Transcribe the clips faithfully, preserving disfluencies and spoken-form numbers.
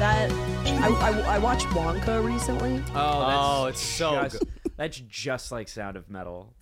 That I, I, I watched Wonka recently. Oh, that's Oh, it's so just, That's just like Sound of Metal.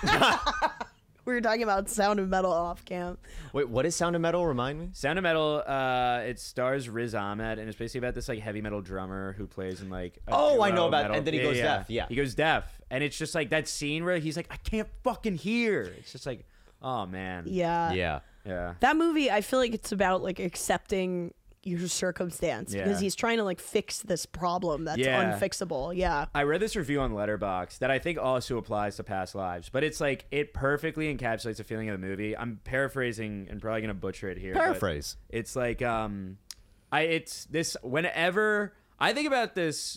We were talking about Sound of Metal off camp. Wait, what is Sound of Metal? Remind me. Sound of Metal, uh, it stars Riz Ahmed, and it's basically about this like heavy metal drummer who plays in like. A Oh, I duo know about- metal- and then he goes deaf, yeah. he goes deaf, and it's just like that scene where he's like, I can't fucking hear. It's just like, oh man. Yeah. Yeah. Yeah. That movie, I feel like it's about like accepting your circumstance Yeah. because he's trying to like fix this problem that's Yeah. unfixable. Yeah. I read this review on Letterboxd that I think also applies to Past Lives, but it's like it perfectly encapsulates the feeling of the movie. I'm paraphrasing and probably gonna butcher it here. but Paraphrase. It's like um, I it's this whenever I think about this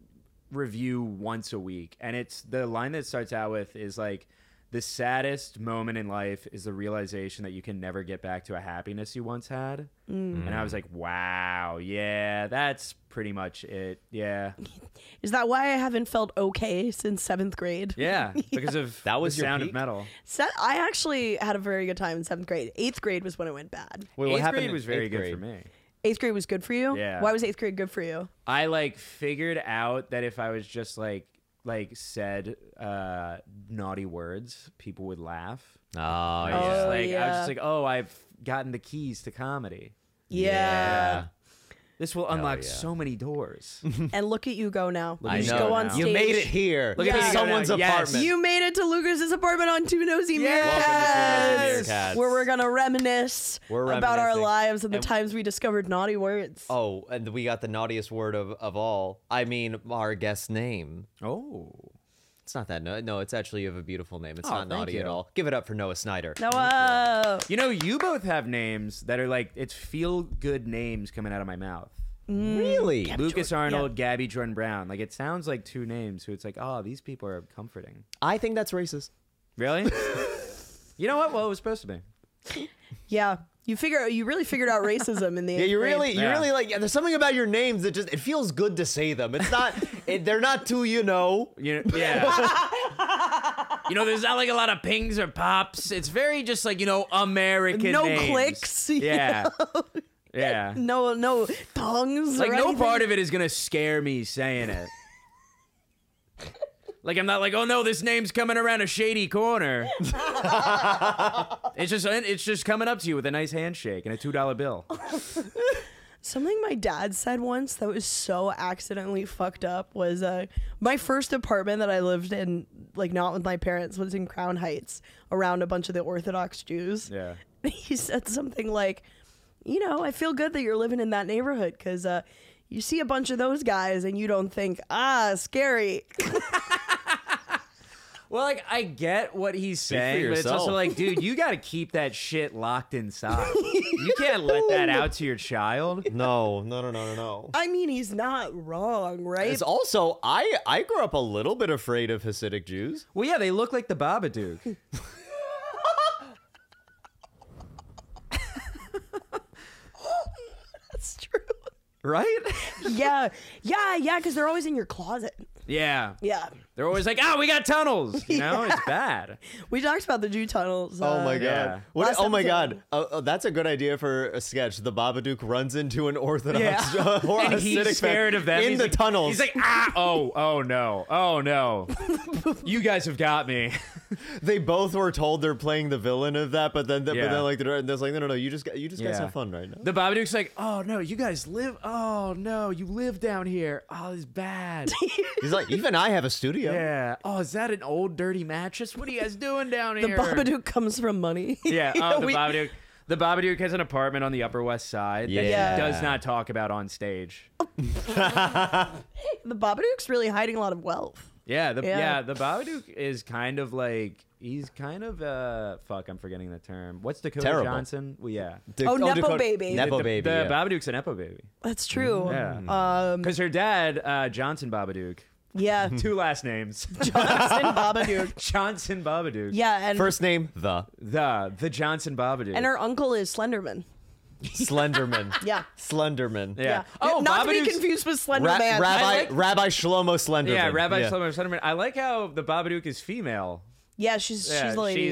review once a week, and it's the line that starts out with is like, the saddest moment in life is the realization that you can never get back to a happiness you once had. Mm. And I was like, wow, yeah, that's pretty much it. Yeah. Is that why I haven't felt okay since seventh grade? Yeah, because of That was the your Sound peak? of Metal. Se- I actually had a very good time in seventh grade. Eighth grade was when it went bad. Wait, what Eighth happened grade in was very eighth good grade? for me. Eighth grade was good for you? Yeah. Why was eighth grade good for you? I like figured out that if I was just like like said uh, naughty words, people would laugh. Oh, I was yeah. just Oh, like, I was yeah. just like, oh, I've gotten the keys to comedy. Yeah. This will unlock yeah. so many doors. And look at you go now. Look you at just you go go on now. stage. You made it here. Look at to me go someone's now. Yes. apartment. You made it to Lucas's apartment on Two Nosy Yes. Welcome to Two Nosy Meerkats, Meerkats. where we're gonna reminisce We're about our reminiscing. lives and the And- times we discovered naughty words. Oh, and we got the naughtiest word of, of all. I mean, our guest name. Oh. It's not that no, no. It's actually you have a beautiful name. It's Oh, not thank naughty you. at all. Give it up for Noah Snyder. Noah. You know, you both have names that are like, it's feel good names coming out of my mouth. Really? Lucas Jordan, Arnold, yeah. Gabby Jordan Brown. Like, it sounds like two names who it's like, oh, these people are comforting. I think that's racist. Really? You know what? Well, it was supposed to be. Yeah. You figure you really figured out racism in the Yeah, eighth you grade. really, you Yeah. really like. Yeah, there's something about your names that just it feels good to say them. It's not. it, they're not too, you know. You know, yeah. You know, there's not like a lot of pings or pops. It's very just like, you know, American No names. clicks, you Yeah. Yeah. No, no tongues. Like, or no anything. part of it is going to scare me saying it. Like, I'm not like, oh no, this name's coming around a shady corner. It's just, it's just coming up to you with a nice handshake and a two dollar bill. Something my dad said once that was so accidentally fucked up was uh, my first apartment that I lived in, like not with my parents, was in Crown Heights around a bunch of the Orthodox Jews. Yeah. He said something like, you know, I feel good that you're living in that neighborhood because uh, you see a bunch of those guys and you don't think, ah, scary. Well, like, I get what he's Speak for saying, but it's also yourself. like, dude, you got to keep that shit locked inside. You can't let that out to your child. No, no, no, no, no, no. I mean, he's not wrong, right? It's also I I grew up a little bit afraid of Hasidic Jews. Well, yeah, they look like the Babadook. That's true. Right? Yeah, yeah, yeah, because they're always in your closet. Yeah. Yeah. They're always like, oh, we got tunnels. You know, it's bad. We talked about the Jew tunnels. Oh uh, my god! yeah. What? Last Oh my episode. god! Uh, uh, that's a good idea for a sketch. The Babadook runs into an Orthodox Yeah. uh, or And Hasidic he's fan scared of them. in He's the like- tunnels. He's like, ah, oh, oh no, oh no. You guys have got me. they both were told they're playing the villain of that, but then but Yeah. then like they're, they're like, no, no, no, you just you just guys Yeah. have fun right now. The Babadook's like, oh no, you guys live, oh no, you live down here. Oh, this is bad. He's like, even I have a studio. Yeah. Oh, is that an old dirty mattress? What are you guys doing down The here? Babadook comes from money. Yeah. You Oh, know, the we- Babadook. The Babadook has an apartment on the Upper West Side that Yeah. he does not talk about on stage. The Babadook's really hiding a lot of wealth. Yeah, the Yeah. yeah. the Babadook is kind of like he's kind of uh fuck, I'm forgetting the term. What's Dakota Terrible. Johnson? Well, yeah. Da- Oh, Nepo Dakota- baby. Nepo the, baby. The yeah. Babadook's a Nepo baby. That's true. Yeah. Um, Because her dad, uh, Johnson Babadook, yeah. two last names. Johnson Babadook. Johnson Babadook. Yeah, and First name the The the Johnson Babadook. and her uncle is Slenderman. Slenderman. Yeah. Slenderman. yeah. Yeah. Oh, Not to be Babadook's- confused with Slender Ra- Man. Rabbi I like- Rabbi Shlomo Slenderman. Yeah, Rabbi yeah. Shlomo Slenderman. I like how the Babadook is female. Yeah, she's Yeah, she's a lady. she's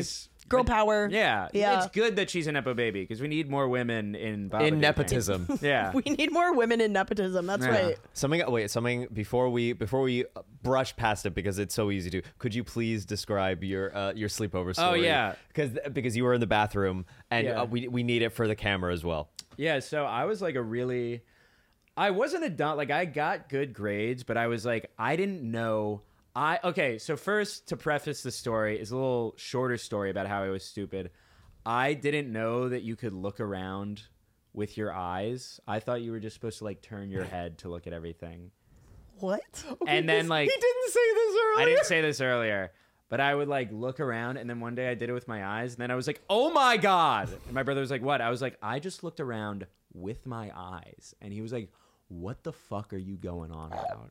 Girl But- power. Yeah, Yeah. It's good that she's a nepo baby because we need more women in Baba In Ganoush. nepotism. Yeah. We need more women in nepotism. That's Yeah. right. Something. Wait. Something before we before we brush past it because it's so easy to. Could you please describe your uh, your sleepover story? Oh, yeah. Because because you were in the bathroom and Yeah. uh, we we need it for the camera as well. Yeah, so I was like a really I wasn't a dumb like I got good grades, but I was like I didn't know I okay, so first to preface the story is a little shorter story about how I was stupid. I didn't know that you could look around with your eyes. I thought you were just supposed to like turn your head to look at everything. What? And then like he didn't say this earlier. I didn't say this earlier, but I would like look around, and then one day I did it with my eyes, and then I was like, "Oh my god!" And my brother was like, "What?" I was like, "I just looked around with my eyes," and he was like, "What the fuck are you going on about?"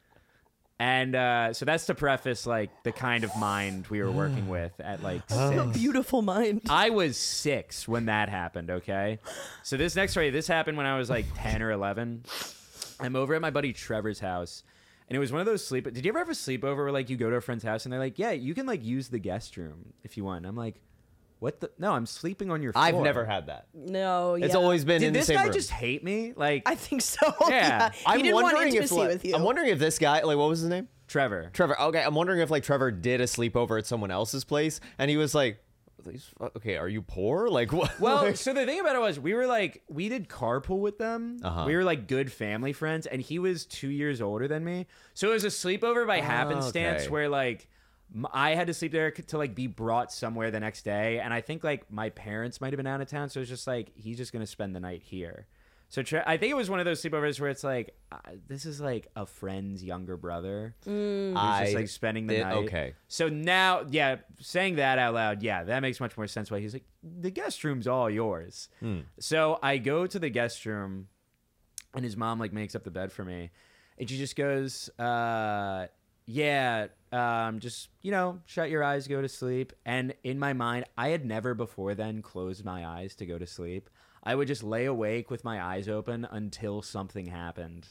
And uh, so that's to preface like the kind of mind we were working with at like A six. beautiful mind. I was six when that happened, okay? So this next story, this happened when I was like ten or eleven. I'm over at my buddy Trevor's house, and it was one of those sleep... Did you ever have a sleepover where like you go to a friend's house and they're like, yeah, you can like use the guest room if you want. And I'm like, what the... No, I'm sleeping on your floor. I've never had that. No, yeah. It's always been Did in this the same guy room. just hate me? Like, I think so. Yeah. He I'm didn't want wondering if intimacy like, with you. I'm wondering if this guy like what was his name? Trevor. Trevor. Okay, I'm wondering if like Trevor did a sleepover at someone else's place and he was like, "These- okay, are you poor? Like what? Well, Like- so the thing about it was we were like we did carpool with them. Uh-huh. We were like good family friends, and he was two years older than me. So it was a sleepover by happenstance okay. where like m- I had to sleep there c- to like be brought somewhere the next day, and I think like my parents might have been out of town, so it was just like he's just gonna spend the night here. So Tre- I think it was one of those sleepovers where it's like uh, this is like a friend's younger brother who's I just like spending the did- night. okay. So now, yeah, saying that out loud, yeah, that makes much more sense. Why he's like, the guest room's all yours. So I go to the guest room, and his mom like makes up the bed for me, and she just goes, uh, "Yeah, um, just you know, shut your eyes, go to sleep." And in my mind, I had never before then closed my eyes to go to sleep. I would just lay awake with my eyes open until something happened.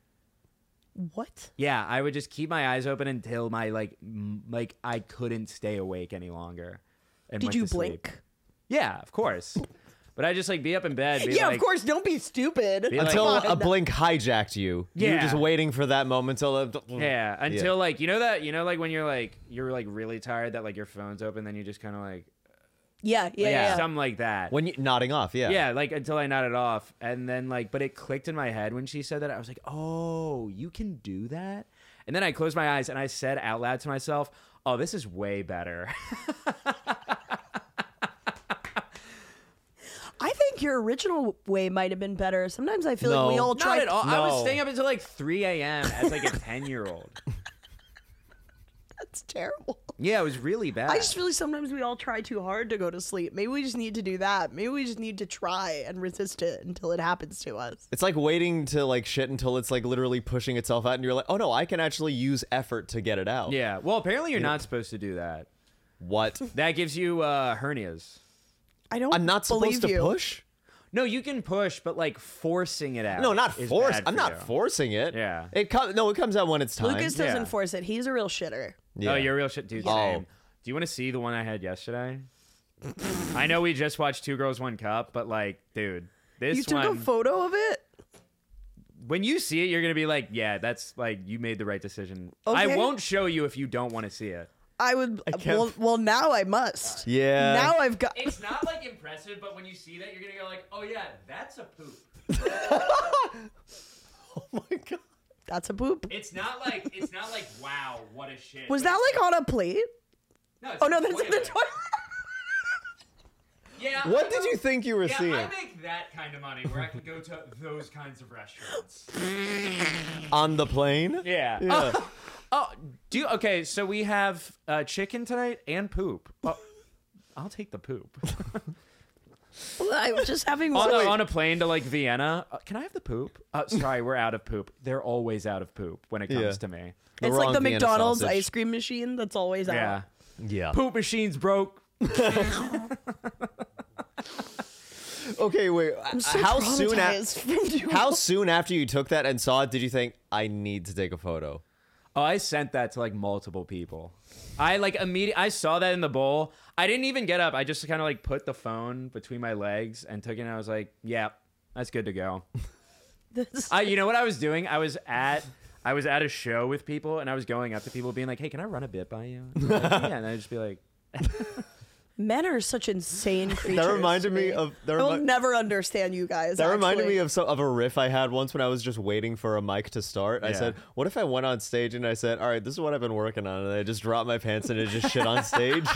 What? Yeah, I would just keep my eyes open until my like m- like I couldn't stay awake any longer. And Did went you to sleep. blink? Yeah, of course. But I just like be up in bed. Be Yeah, like, of course. Don't be stupid. Be like- until Come a on. blink hijacked you. You were Yeah. just waiting for that moment till it, Yeah, until like you know that you know like when you're like you're like really tired that like your phone's open, then you just kind of like Yeah, yeah, like, yeah. something like that. when you nodding off, yeah. Yeah, like until I nodded off, and then like, but it clicked in my head when she said that. I was like, oh, you can do that. And then I closed my eyes and I said out loud to myself, oh, this is way better. I think your original way might have been better. Sometimes I feel like we No. all Not try. at all. I was No. staying up until like three a.m. as like a ten year old. That's terrible. Yeah, it was really bad. I just feel like sometimes we all try too hard to go to sleep. Maybe we just need to do that. Maybe we just need to try and resist it until it happens to us. It's like waiting to like shit until it's like literally pushing itself out and you're like, oh no, I can actually use effort to get it out. Yeah. Well, apparently you're not supposed to do that. What? That gives you uh, hernias. I don't. I'm not supposed believe to you. push? No, you can push, but like forcing it out. No, not is force. bad I'm for not you. forcing it. Yeah. It comes no, it comes out when it's time. Lucas doesn't Yeah. force it. He's a real shitter. Yeah. Oh, you're a real shit, dude. Oh. Same. Do you want to see the one I had yesterday? I know we just watched Two Girls One Cup, but like, dude, this You took one. a photo of it. When you see it, you're gonna be like, yeah, that's like you made the right decision. I Okay. won't show you if you don't want to see it. I would. can't- well, well, now I must. Yeah. Now I've got. It's not like impressive, but when you see that, you're gonna go like, oh yeah, that's a poop. Oh my god. That's a poop. It's not like it's not like wow, what a shit. Was But that it's like on a plate? No, it's Oh no, the that's in the toilet. toilet. Yeah. What I did go- you think you were Yeah, seeing? I make that kind of money where I can go to those kinds of restaurants. On the plane? Yeah. Yeah. Oh, oh, do you, okay. So we have uh, chicken tonight and poop. Oh, I'll take the poop. Well, I was just having on, one. a, on a plane to like Vienna. Uh, can I have the poop? Uh, sorry, we're out of poop. They're always out of poop when it comes Yeah. to me. The It's like wrong the Vienna McDonald's sausage. ice cream machine that's always out. Yeah. Yeah. Poop machine's broke. Okay, wait. I'm so how soon a- traumatized from doing How all- soon after you took that and saw it did you think I need to take a photo? Oh, I sent that to like multiple people. I like immediately I saw that in the bowl. I didn't even get up. I just kind of like put the phone between my legs and took it and I was like, yeah, that's good to go. I you know what I was doing? I was at I was at a show with people and I was going up to people being like, "Hey, can I run a bit by you?" And like, yeah, and I'd just be like Men are such insane creatures. That reminded to me of. That I will remi- never understand you guys. That reminded actually. me of so, of a riff I had once when I was just waiting for a mic to start. I Yeah. said, "What if I went on stage and I said, all right, this is what I've been working on,' and I just dropped my pants and I just shit on stage."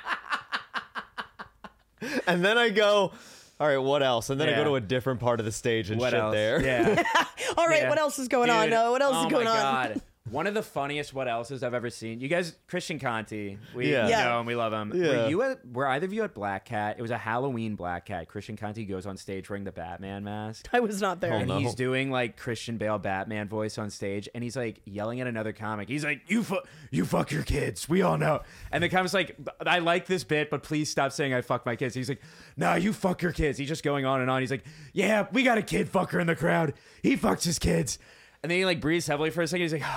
And then I go, "All right, what else?" And then I Yeah. go to a different part of the stage and what shit else? there. Yeah. All right, Yeah. what else is going on? Dude, Uh, what else oh is going my on? God. One of the funniest what else's I've ever seen. You guys, Christian Conti, we Yeah. Yeah. know him, we love him. Yeah. Were you at, were either of you at Black Cat? It was a Halloween Black Cat. Christian Conti goes on stage wearing the Batman mask. I was not there. Oh, And no. he's doing like Christian Bale Batman voice on stage, and he's like yelling at another comic. He's like, "You fu- you fuck your kids. We all know." And the comic's like, "I like this bit, but please stop saying I fuck my kids." He's like, "Nah, you fuck your kids." He's just going on and on. He's like, "Yeah, we got a kid fucker in the crowd. He fucks his kids." And then he like breathes heavily for a second. He's like,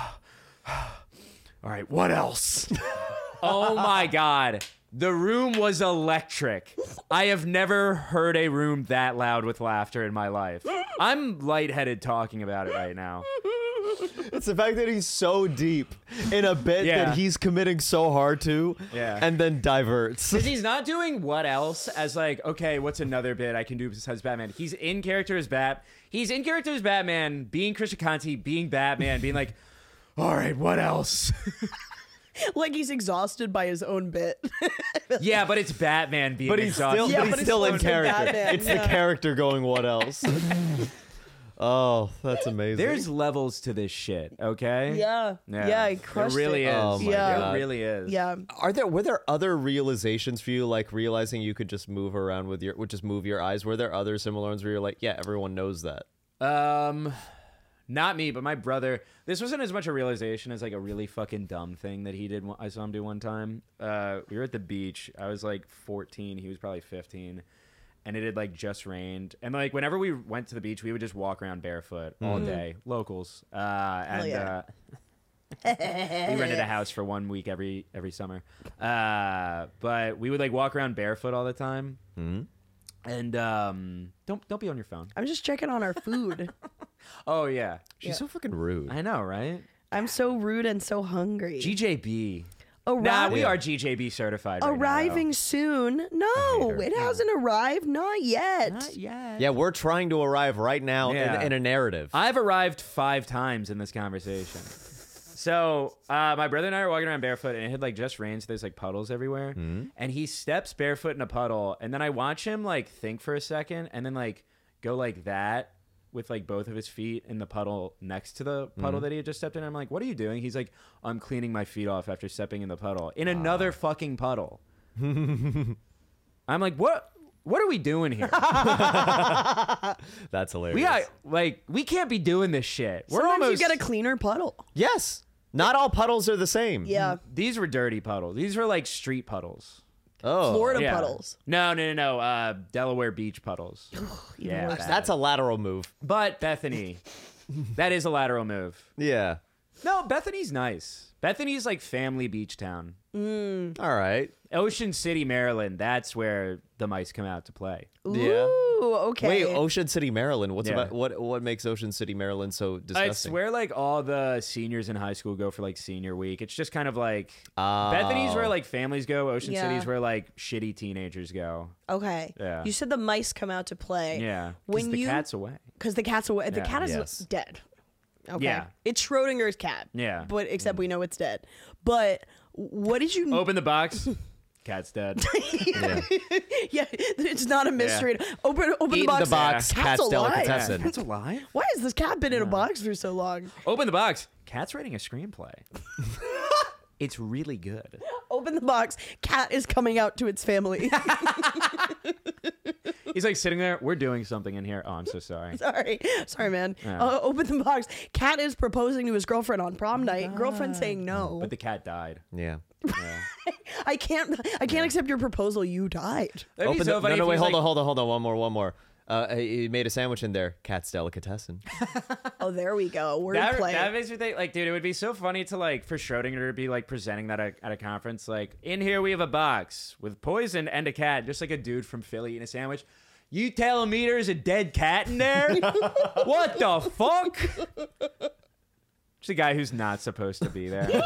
"All right, what else?" Oh my God. The room was electric. I have never heard a room that loud with laughter in my life. I'm lightheaded talking about it right now. It's the fact that he's so deep in a bit Yeah. that he's committing so hard to, Yeah. and then diverts. Because he's not doing what else as like, okay, what's another bit I can do besides Batman? He's in character as Bat. He's in character as Batman, being Christian Conti, being Batman, being like, all right, what else? Like he's exhausted by his own bit. Yeah, but it's Batman being But he's exhausted. still, Yeah, but but he's it's still in still character. Batman, It's yeah. the character going, "What else?" Oh, that's amazing. There's levels to this shit, okay? yeah. Yeah, I crushed There really it. is. Oh my Yeah. God. It really is. Yeah. Are there were there other realizations for you, like realizing you could just move around with your, would just move your eyes? Were there other similar ones where you're like, yeah, everyone knows that? Um, not me, but my brother. This wasn't as much a realization as like a really fucking dumb thing that he did. one- I saw him do one time. Uh, we were at the beach. I was like fourteen. He was probably fifteen, and it had like just rained. And like whenever we went to the beach, we would just walk around barefoot all day, locals. Uh, and yeah. uh, we rented a house for one week every every summer. Uh, but we would like walk around barefoot all the time. Mm-hmm. And um, don't don't be on your phone. I'm just checking on our food. Oh yeah, She's Yeah. so fucking rude. I know, right? I'm so rude and so hungry. G J B. Arri- Nah, we are G J B certified. Right arriving soon. No, her. it hasn't arrived. Not yet. now. Not yet. Yeah, we're trying to arrive right now Yeah. in, in a narrative. I've arrived five times in this conversation. So uh, my brother and I were walking around barefoot, and it had like just rained, so there's like puddles everywhere. Mm-hmm. And he steps barefoot in a puddle, and then I watch him like think for a second, and then like go like that with like both of his feet in the puddle next to the puddle Mm-hmm. that he had just stepped in. I'm like, what are you doing? He's like, I'm cleaning my feet off after stepping in the puddle in another fucking puddle. I'm like, what? What are we doing here? That's hilarious. We got like we can't be doing this shit. We're Sometimes almost you get a cleaner puddle. Yes. Not all puddles are the same. Yeah. These were dirty puddles. These were like street puddles. Oh. Florida Yeah. puddles. No, no, no, no. Uh, Delaware beach puddles. yeah, worse. bad. That's a lateral move. But Bethany, that is a lateral move. Yeah. No, Bethany's nice. Bethany's like family beach town. All right. Ocean City, Maryland. That's where the mice come out to play. Yeah. Ooh, okay. Wait, Ocean City, Maryland. What's Yeah. about what what makes Ocean City, Maryland so disgusting? It's where like all the seniors in high school go for like senior week. It's just kind of like Oh. Bethany's where like families go. Ocean Yeah. City's where like shitty teenagers go. Okay. Yeah. You said the mice come out to play. Yeah, 'cause When the you cat's away. because the cat's away. The Yeah. cat is Yes. dead. Okay. Yeah. It's Schrodinger's cat. Yeah. But except we know it's dead. But what did you? Open the box. Cat's dead. Yeah. Yeah, it's not a mystery. Open open the Eat box. the box, Cat's cat's alive. delicatessen. Cat's alive. Why has this cat been in a box for so long? Open the box. Cat's writing a screenplay. It's really good. Open the box. Cat is coming out to its family. He's like sitting there. We're doing something in here. Oh, I'm so sorry. Sorry, sorry, man. Yeah. Uh, open the box. Cat is proposing to his girlfriend on prom night. Girlfriend saying no. But the cat died. Yeah. Yeah. I can't. I can't accept your proposal. You died. That'd be Open so the, funny no, no, if wait, he's hold like, on, hold on, hold on. One more, one more. Uh, he made a sandwich in there. Cat's delicatessen. Oh, there we go. That, Wordplay. that makes me think, like, dude, it would be so funny to, like, for Schrodinger to be, like, presenting that at, at a conference. Like, in here we have a box with poison and a cat, just like a dude from Philly eating a sandwich. You telling me there's a dead cat in there? What the fuck? Just a guy who's not supposed to be there.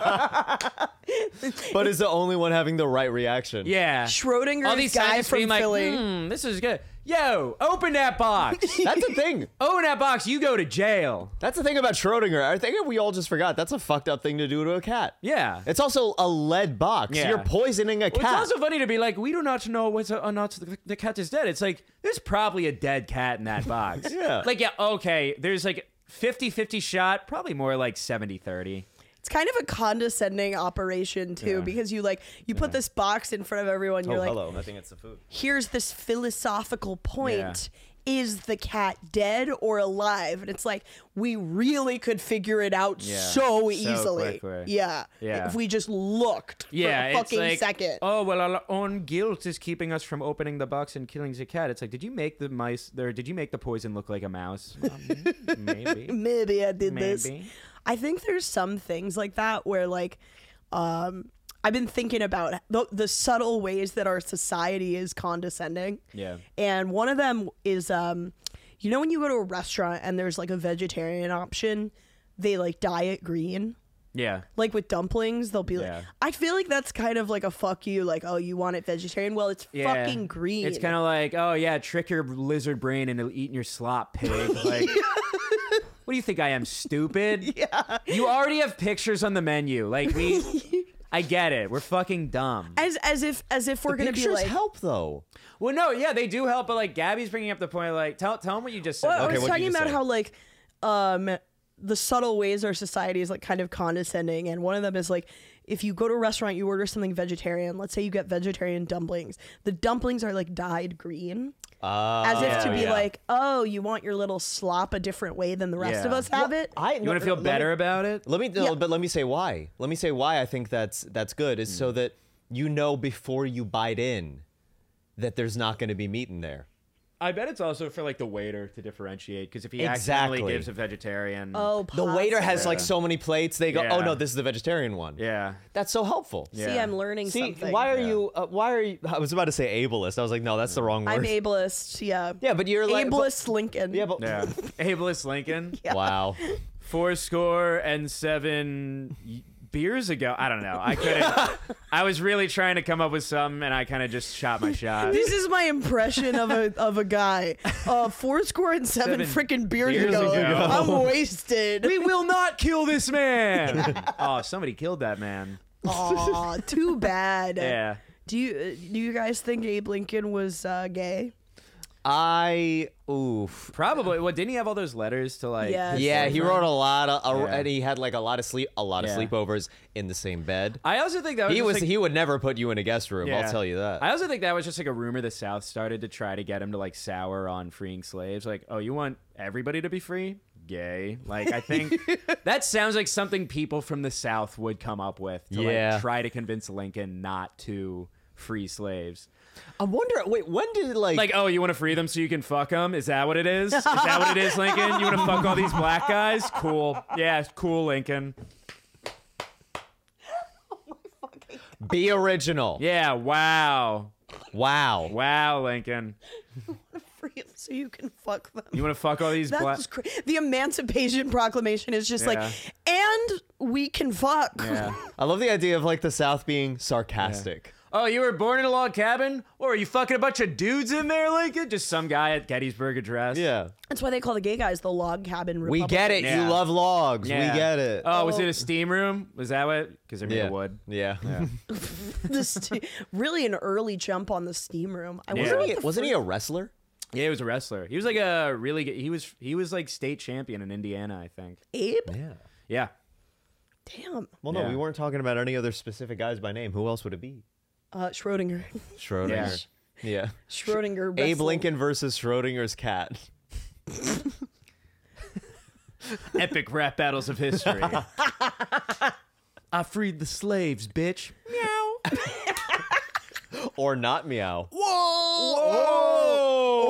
But is the only one having the right reaction. Yeah. Schrodinger's All these guy scientists from being like, Philly. hmm, this is good. Yo, open that box. That's the thing. Open that box, you go to jail. That's the thing about Schrodinger. I think we all just forgot. That's a fucked up thing to do to a cat. Yeah. It's also a lead box. Yeah. You're poisoning a Well, cat. it's also funny to be like, we do not know whether or not the, the cat is dead. It's like, there's probably a dead cat in that box. Yeah. Like, yeah, okay, there's like fifty-fifty shot, probably more like seventy thirty. It's kind of a condescending operation too, Yeah. because you like you put this box in front of everyone. You're oh, like, hello. I think it's the food. here's this philosophical point. Is the cat dead or alive? And it's like, we really could figure it out Yeah. so So easily. quickly. Yeah. Yeah. If we just looked Yeah, for a it's fucking like, second. oh, well, our own guilt is keeping us from opening the box and killing the cat. It's like, did you make the mice, or did you make the poison look like a mouse? Um, maybe. Maybe I did this. Maybe. I think there's some things like that where like um I've been thinking about the, the subtle ways that our society is condescending. Yeah. And one of them is um you know when you go to a restaurant and there's like a vegetarian option, they like dye it green. Yeah. Like with dumplings, they'll be like, Yeah. I feel like that's kind of like a fuck you, like, oh, you want it vegetarian? Well, it's Yeah. fucking green. It's kind of like, oh, yeah, trick your lizard brain into eating your slop, pig. Like, what do you think I am, stupid? Yeah. You already have pictures on the menu. Like, we... I get it. We're fucking dumb. As as if as if we're The gonna be pictures like help though. Well, no, yeah, they do help, but like Gabby's bringing up the point, like, tell tell them what you just said. Well, Okay, I was what'd you talking just about say? how like um the subtle ways our society is like kind of condescending, and one of them is like if you go to a restaurant, you order something vegetarian. Let's say you get vegetarian dumplings. The dumplings are like dyed green, Uh, as if to yeah, be yeah. like, oh, you want your little slop a different way than the rest of Yeah. us have it. I, You want to feel better about it? Let me, no, Yeah. but let me say why. Let me say why I think that's that's good is Hmm. so that you know before you bite in that there's not going to be meat in there. I bet it's also for like the waiter to differentiate, because if he Exactly. accidentally gives a vegetarian, Oh, The waiter has possibly. like so many plates. They go, oh Yeah. no, this is the vegetarian one. yeah, That's so helpful. Yeah. See, I'm learning See, something. why are Yeah. you? Uh, why are you? I was about to say ableist. I was like, no, that's the wrong word. I'm ableist. Yeah. yeah, but you're like, but- ableist Lincoln. yeah, but yeah. Ableist Lincoln, wow. four score and seven y- beers ago. I don't know. I couldn't. I was really trying to come up with something, and I kind of just shot my shot. This is my impression of a of a guy. Uh, four score and seven, Seven freaking beers, beers ago. ago. I'm wasted. We will not kill this man. Oh, somebody killed that man. Aw, too bad. Yeah. Do you uh, do you guys think Abe Lincoln was uh, gay? I oof. Probably. What, didn't he have all those letters to like? Yes. Yeah, he wrote a lot of, a, Yeah. and he had like a lot of sleep, a lot of Yeah. sleepovers in the same bed. I also think that was He just, was, like, he would never put you in a guest room. Yeah. I'll tell you that. I also think that was just like a rumor the South started to try to get him to like sour on freeing slaves. Like, oh, you want everybody to be free? Gay. Like, I think that sounds like something people from the South would come up with to Yeah. like try to convince Lincoln not to free slaves. I wonder. Wait, when did like? Like, oh, you want to free them so you can fuck them? Is that what it is? Is that what it is, Lincoln? You want to fuck all these black guys? Cool. Yeah, cool, Lincoln. be original. Yeah, wow. Wow. Wow, Lincoln. Free him so you can fuck them. You want to fuck all these black... That's cra- the Emancipation Proclamation is just like, Yeah. and we can fuck. Yeah. I love the idea of like the South being sarcastic. Oh, you were born in a log cabin? Or are you fucking a bunch of dudes in there, Lincoln? Just some guy at Gettysburg Address. Yeah. That's why they call the gay guys the log cabin We Republicans. get it. Yeah. You love logs. Yeah. We get it. Oh, was Oh. it a steam room? Was that what? Because they're made yeah. of wood. Yeah. Yeah. The st- really an early jump on the steam room. I Yeah. wonder Wasn't, what he, the wasn't he first- a wrestler? Yeah, he was a wrestler. He was like a really good... He was, he was like state champion in Indiana, I think. Abe? Yeah. Yeah. Damn. Well, no, Yeah. we weren't talking about any other specific guys by name. Who else would it be? Uh, Schrodinger. Schrodinger. Yeah. Schrodinger. Abe wrestled. Lincoln versus Schrodinger's cat. Epic rap battles of history. I freed the slaves, bitch. Or not meow. Whoa! Or I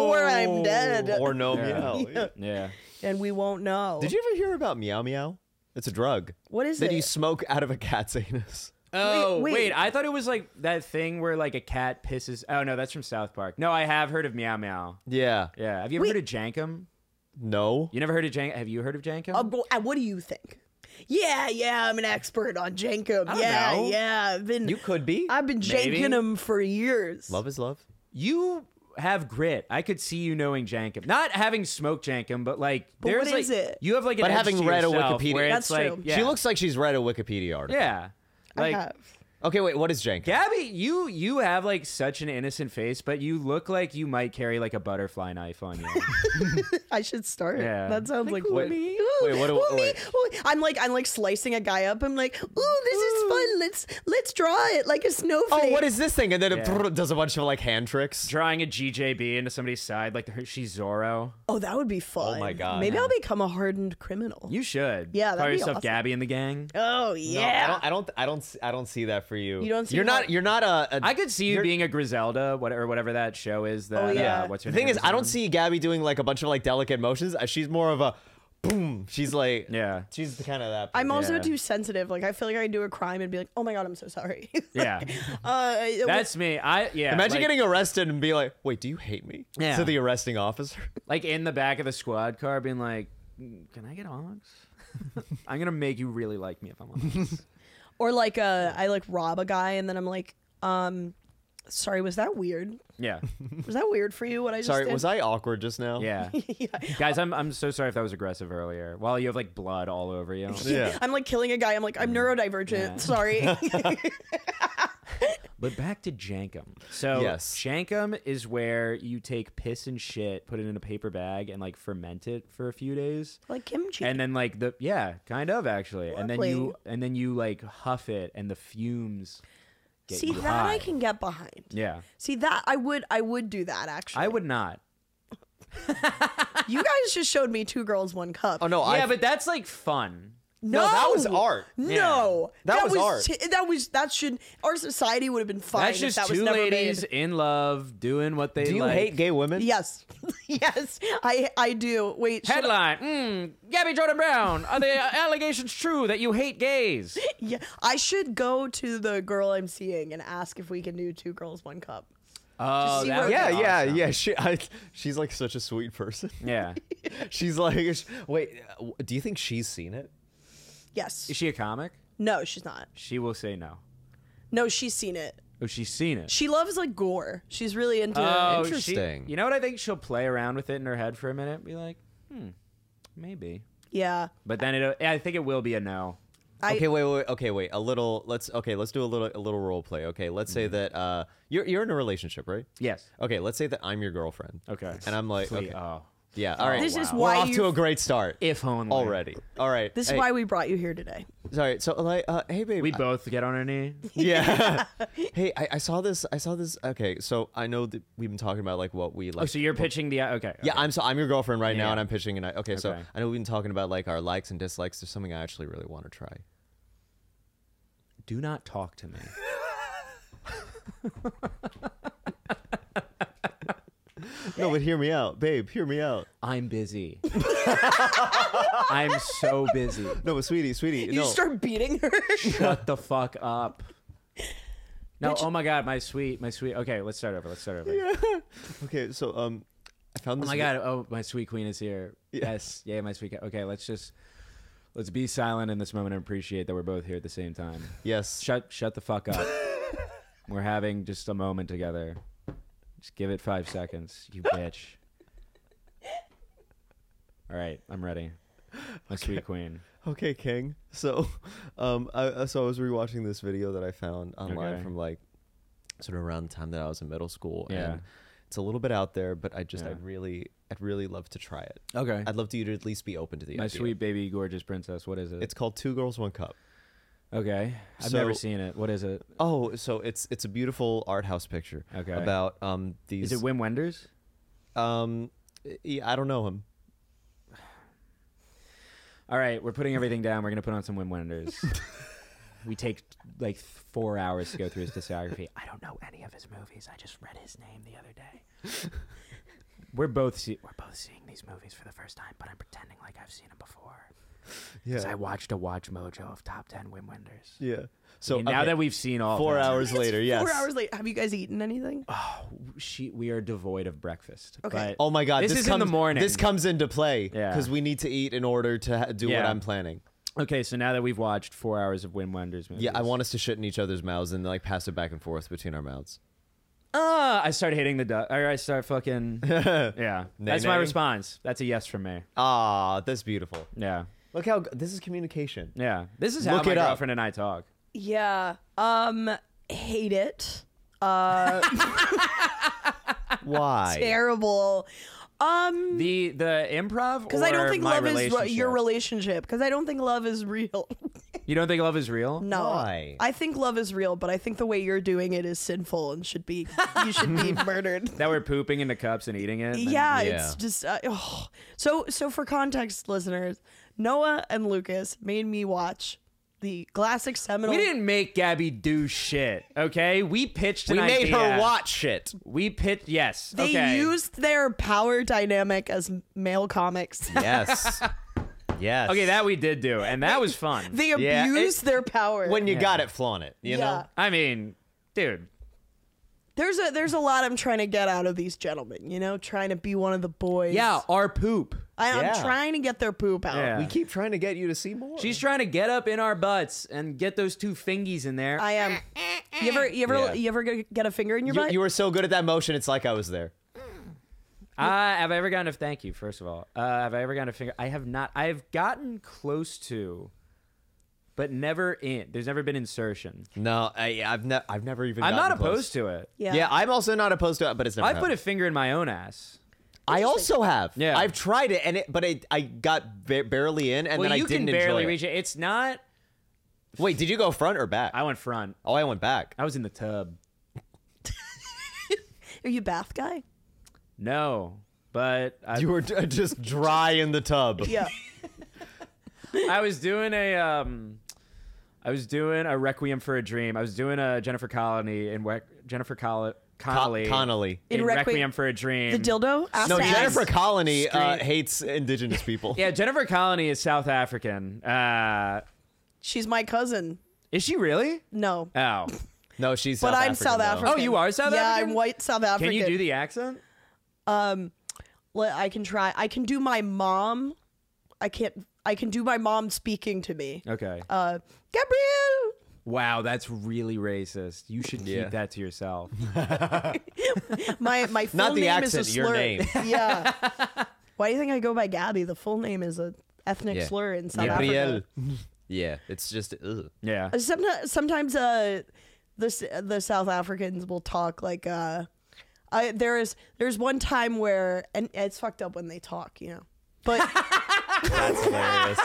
I'm dead. Or no Yeah. meow. Yeah. Yeah. and we won't know. Did you ever hear about meow meow? It's a drug What is that it? you smoke out of a cat's anus. Oh wait. wait, I thought it was like that thing where like a cat pisses. Oh no, that's from South Park. No, I have heard of Meow Meow. Yeah. Yeah, have you ever Wait. heard of Jankum? No. You never heard of Jankum? Have you heard of Jankum? Uh, well, uh, what do you think? Yeah, yeah, I'm an expert on Jankum. I don't Yeah, know. yeah. I've been You could be. I've been Maybe. janking them for years. Love is love. You have grit. I could see you knowing Jankum. Not having smoked Jankum, but like But there's what like is it? you have like an But edge having to read a yourself Wikipedia- where That's it's like true. yeah. She looks like she's read a Wikipedia article. yeah. Like I have. Okay, wait. What is jank? Gabby, you you have like such an innocent face, but you look like you might carry like a butterfly knife on you. I should start. Yeah. That sounds like, wait, me. wait, what do- Ooh, me. wait. Ooh. I'm like I'm like slicing a guy up. I'm like, ooh, this is fun. Let's let's draw it like a snowflake. Oh, what is this thing? And then it Yeah. does a bunch of like hand tricks. Drawing a G J B into somebody's side like her- she's Zorro. Oh, that would be fun. Oh my God. Maybe I'll become a hardened criminal. You should. Yeah, Call that'd be yourself awesome. Gabby in the gang. Oh No, yeah. I don't. I don't. I don't. s- I don't see that for you. You don't see You're what? not. You're not a. a I could see you you're- being a Griselda, what, or whatever that show is. That, Oh, yeah. Uh, what's her The thing name is, I don't on. see Gabby doing like a bunch of like delicate motions. Uh, She's more of a boom. She's like. Yeah. She's the kind of that. I'm also Yeah. too sensitive. Like I feel like I do a crime and be like, oh my god, I'm so sorry. Yeah. uh, That's me. I yeah. Imagine like, getting arrested and be like, "Wait, do you hate me?" Yeah. To the arresting officer. like in the back of the squad car, being like, "Can I get Onyx? I'm gonna make you really like me if I'm Onyx." or like uh, I like rob a guy and then I'm like, um, sorry, was that weird? Yeah. Was that weird for you? What I just Sorry, did? was I awkward just now? Yeah. yeah. Guys, I'm I'm so sorry if that was aggressive earlier. While you have like blood all over you. Yeah. I'm like killing a guy. I'm like, I'm neurodivergent. Yeah. Sorry. But back to Jankum. So Yes. Jankum is where you take piss and shit, put it in a paper bag, and like ferment it for a few days. like kimchi. And then like the yeah, kind of actually. And then you Lovely. and then you like huff it and the fumes get See you that I high. can get behind. Yeah. See that I would I would do that actually. I would not. You guys just showed me two girls, one cup. Oh no, yeah, I. but that's like fun. No, no, that was art. No, That was art. t- that was that should our society would have been fine. That's if just that was two never ladies made. in love doing what they Do you like. hate gay women? Yes, yes, I I do. Wait, should I- Headline: mm, Gabby Jordan Brown. Are the allegations true that you hate gays? yeah, I should go to the girl I'm seeing and ask if we can do two girls, one cup. Oh, see that where- would be Yeah, yeah, awesome. yeah. She, I, she's like such a sweet person. Yeah. She's like, sh- wait, uh, do you think she's seen it? Yes. Is she a comic? No, she's not. She will say no. No, she's seen it. Oh, she's seen it. She loves like gore. She's really into. Oh, she- Interesting. you know what? I think she'll play around with it in her head for a minute. Be like, hmm, maybe. Yeah. But then it, I think it will be a no. I, Okay, wait, wait, okay, wait. A little. Let's. Okay, let's do a little, a little role play. Okay, let's say that uh, you're you're in a relationship, right? Yes. Okay, let's say that I'm your girlfriend. Okay. And I'm like, Sweet. okay, Oh, yeah, all right. This is wow. We're why off you. to a great start if only already. All right. This is hey, why we brought you here today. Sorry. So like, uh, hey, babe. We I- both get on our knee. Yeah. Hey, I, I saw this. I saw this. Okay, so I know that we've been talking about like what we like. Oh, so you're pitching the okay. Yeah, okay. I'm so I'm your girlfriend right now, Yeah. and I'm pitching. And I, okay, so Okay. I know we've been talking about like our likes and dislikes. There's something I actually really want to try. Do not talk to me. No, but hear me out, babe. Hear me out. I'm busy. I'm so busy. No, but sweetie, sweetie. You no. start beating her. Shut the fuck up. No, Bitch. oh my god, my sweet, my sweet. Okay, let's start over. Let's start over. Okay, so um, I found Oh this. my vi- god, oh my sweet queen is here. Yeah. Yes, yeah, my sweet. Okay, let's just let's be silent in this moment and appreciate that we're both here at the same time. Yes. Shut, shut the fuck up. We're having just a moment together. Just give it five seconds, you bitch. All right, I'm ready. My sweet queen. Okay, King. So, um, I uh, so I was rewatching this video that I found online Okay. from like sort of around the time that I was in middle school, Yeah. and it's a little bit out there, but I just Yeah. I'd really I'd really love to try it. Okay. I'd love to you to at least be open to the My idea. sweet baby gorgeous princess. What is it? It's called Two Girls One Cup. okay. I've So- never seen it. What is it? Oh, so it's it's a beautiful art house picture Okay. about um these. Is it Wim Wenders? um? Yeah, I don't know him. All right, we're putting everything down. We're gonna put on some Wim Wenders. We take like four hours to go through his discography. I don't know any of his movies. I just read his name the other day. we're both see- we're both seeing these movies for the first time, but I'm pretending like I've seen them before. Because I watched a Watch Mojo of top ten Wim Wenders. Yeah. So Okay, now okay, that we've seen all four of them, hours later, yes. Four hours late. Have you guys eaten anything? she, we are devoid of breakfast. Okay. But Oh my God! This, This, is comes, in the morning. This comes into play Yeah. because we need to eat in order to ha- do what Yeah. I'm planning. Okay, so now that we've watched four hours of Wim Wenders movies. Yeah, I want us to shit in each other's mouths and like pass it back and forth between our mouths. Uh, I start hitting the duck. Or I start fucking. Yeah. That's my Nay-nay? response. That's a yes from me. Ah, that's beautiful. Yeah. Look how g- this is communication. Yeah. This is how Look my it up. girlfriend and I talk. Yeah. Um, hate it. Uh, Why? terrible. Um, The the improv because I don't think my love is ro- your relationship? relationship. Because I don't think love is real. You don't think love is real? No, Why? I think love is real, but I think the way you're doing it is sinful and should be you should be murdered. That we're pooping into cups and eating it? Yeah, Yeah. it's just uh, ugh. so. So for context, listeners, Noah and Lucas made me watch the classic seminal. We didn't make Gabby do shit, okay? We pitched an We made idea. her watch shit. We pitched, yes. They okay. used their power dynamic as male comics. Yes. Yes. Okay, that we did do, and that was fun. They Yeah, abused it- their power. when you Yeah. got it, flaunt it. You Yeah. know. I mean, dude. There's a there's a lot I'm trying to get out of these gentlemen. You know, trying to be one of the boys. Yeah, our poop. I, I'm Yeah. trying to get their poop out. Yeah. We keep trying to get you to see more. She's trying to get up in our butts and get those two fingies in there. I am. You ever you ever Yeah. you ever get get a finger in your You, butt? you were so good at that motion. It's like I was there. Uh, have I ever gotten a thank you? First of all, uh, have I ever gotten a finger? I have not. I have gotten close to, but never in. There's never been insertion. No, I, I've never. I've never even. I'm not gotten close. opposed to it. yeah. Yeah. I'm also not opposed to it, but it's never. I've put a happened. finger in my own ass. I also have. Yeah. I've tried it, and it, but it, I got ba- barely in, and well, then you I didn't can barely enjoy reach it. It's not. it. Wait, did you go front or back? I went front. oh, I went back. I was in the tub. Are you a bath guy? No, but I, You were d- just dry in the tub. Yeah. I was doing a um, I was doing a Requiem for a Dream. I was doing a Jennifer Connelly in we- Jennifer Coll- Connelly Co- Connolly. in, In Requiem- Requiem for a Dream. The dildo? Ass No, to ass? Jennifer Colony uh, Street- hates indigenous people. Yeah, Jennifer Connelly is South African. Uh, She's my cousin. is she really? No. Oh, No, she's. But South I'm African, South though. African. Oh, you are South yeah, African? I'm white South African. can you do the accent? Um, well, I can try. I can do my mom. I can't. I can do my mom speaking to me. Okay. Uh, Gabrielle. Wow, that's really racist. You should keep Yeah. that to yourself. My my full Not the name accent, is a your slur. name. Yeah. Why do you think I go by Gabby? The full name is a ethnic Yeah. slur in South Gabrielle. Africa. Yeah, it's just. Ugh. Yeah. Uh, Sometimes, sometimes uh, the S- the South Africans will talk like uh, I there is there's one time where and it's fucked up when they talk, you know, but That's hilarious.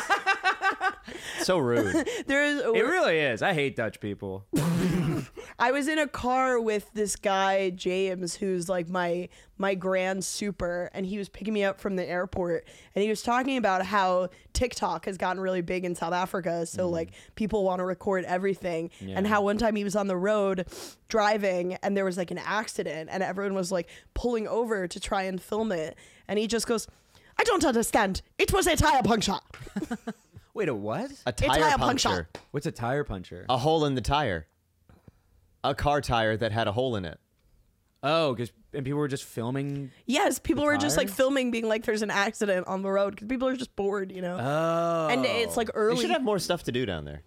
So rude. there is It really is. I hate Dutch people. I was in a car with this guy James, who's like my my grand super, and he was picking me up from the airport, and he was talking about how TikTok has gotten really big in South Africa, so like people want to record everything, and how one time he was on the road driving, and there was like an accident, and everyone was like pulling over to try and film it, and he just goes, "I don't understand. It was a tire puncture." Wait, a what? A tire, tire puncture. puncture. What's a tire puncher? A hole in the tire. A car tire that had a hole in it. Oh, because and people were just filming. Yes, people were just tire? like filming, being like, "There's an accident on the road," because people are just bored, you know. Oh. And it's like They early. should have more stuff to do down there.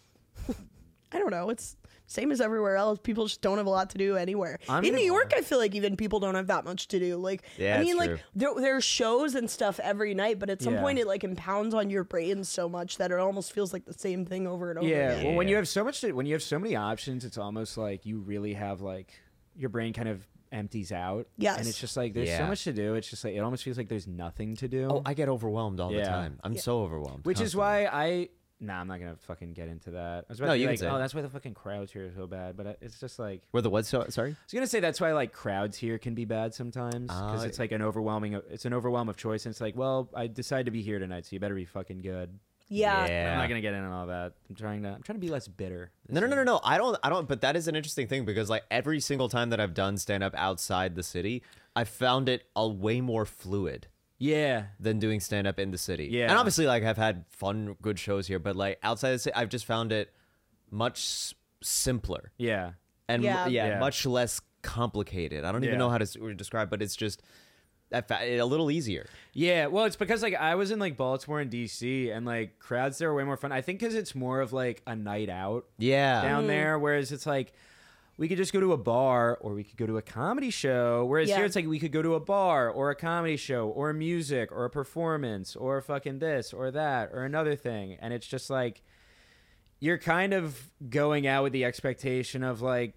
I don't know. It's same as everywhere else. People just don't have a lot to do anywhere. I'm In gonna- New York, I feel like even people don't have that much to do. Like, Yeah, I it's mean, like true. there there are shows and stuff every night, but at some Yeah. point it like impounds on your brain so much that it almost feels like the same thing over and over Yeah. again. Well, when Yeah. you have so much, to, when you have so many options, it's almost like you really have like your brain kind of empties out. Yes. And it's just like there's so Yeah. much to do. It's just like it almost feels like there's nothing to do. Oh, I get overwhelmed all the Yeah. time. I'm so overwhelmed. Which is constantly. why I. Nah, I'm not gonna fucking get into that. I was about No, to be you can like, say oh, it. that's why the fucking crowds here are so bad. But I- it's just like Were the what? So, sorry. I was gonna say that's why like crowds here can be bad sometimes because Ah, it's like an overwhelming. It's an overwhelm of choice, and it's like, well, I decided to be here tonight, so you better be fucking good. Yeah. Yeah. I'm not gonna get into all that. I'm trying to. I'm trying to be less bitter. No, no, no, no, no. I don't. I don't. But that is an interesting thing because like every single time that I've done stand up outside the city, I found it a way more fluid Yeah. than doing stand up in the city. Yeah. And obviously, like, I've had fun, good shows here, but like outside of the city, I've just found it much s- simpler Yeah. and Yeah. yeah, Yeah. much less complicated. I don't even Yeah. know how to s- describe, but it's just I fa- a little easier. Yeah, well, it's because like I was in like Baltimore and D C, and like crowds there are way more fun. I think because it's more of like a night out Yeah. down there, whereas it's like we could just go to a bar or we could go to a comedy show. Whereas Yeah. here it's like we could go to a bar or a comedy show or music or a performance or fucking this or that or another thing, and it's just like you're kind of going out with the expectation of like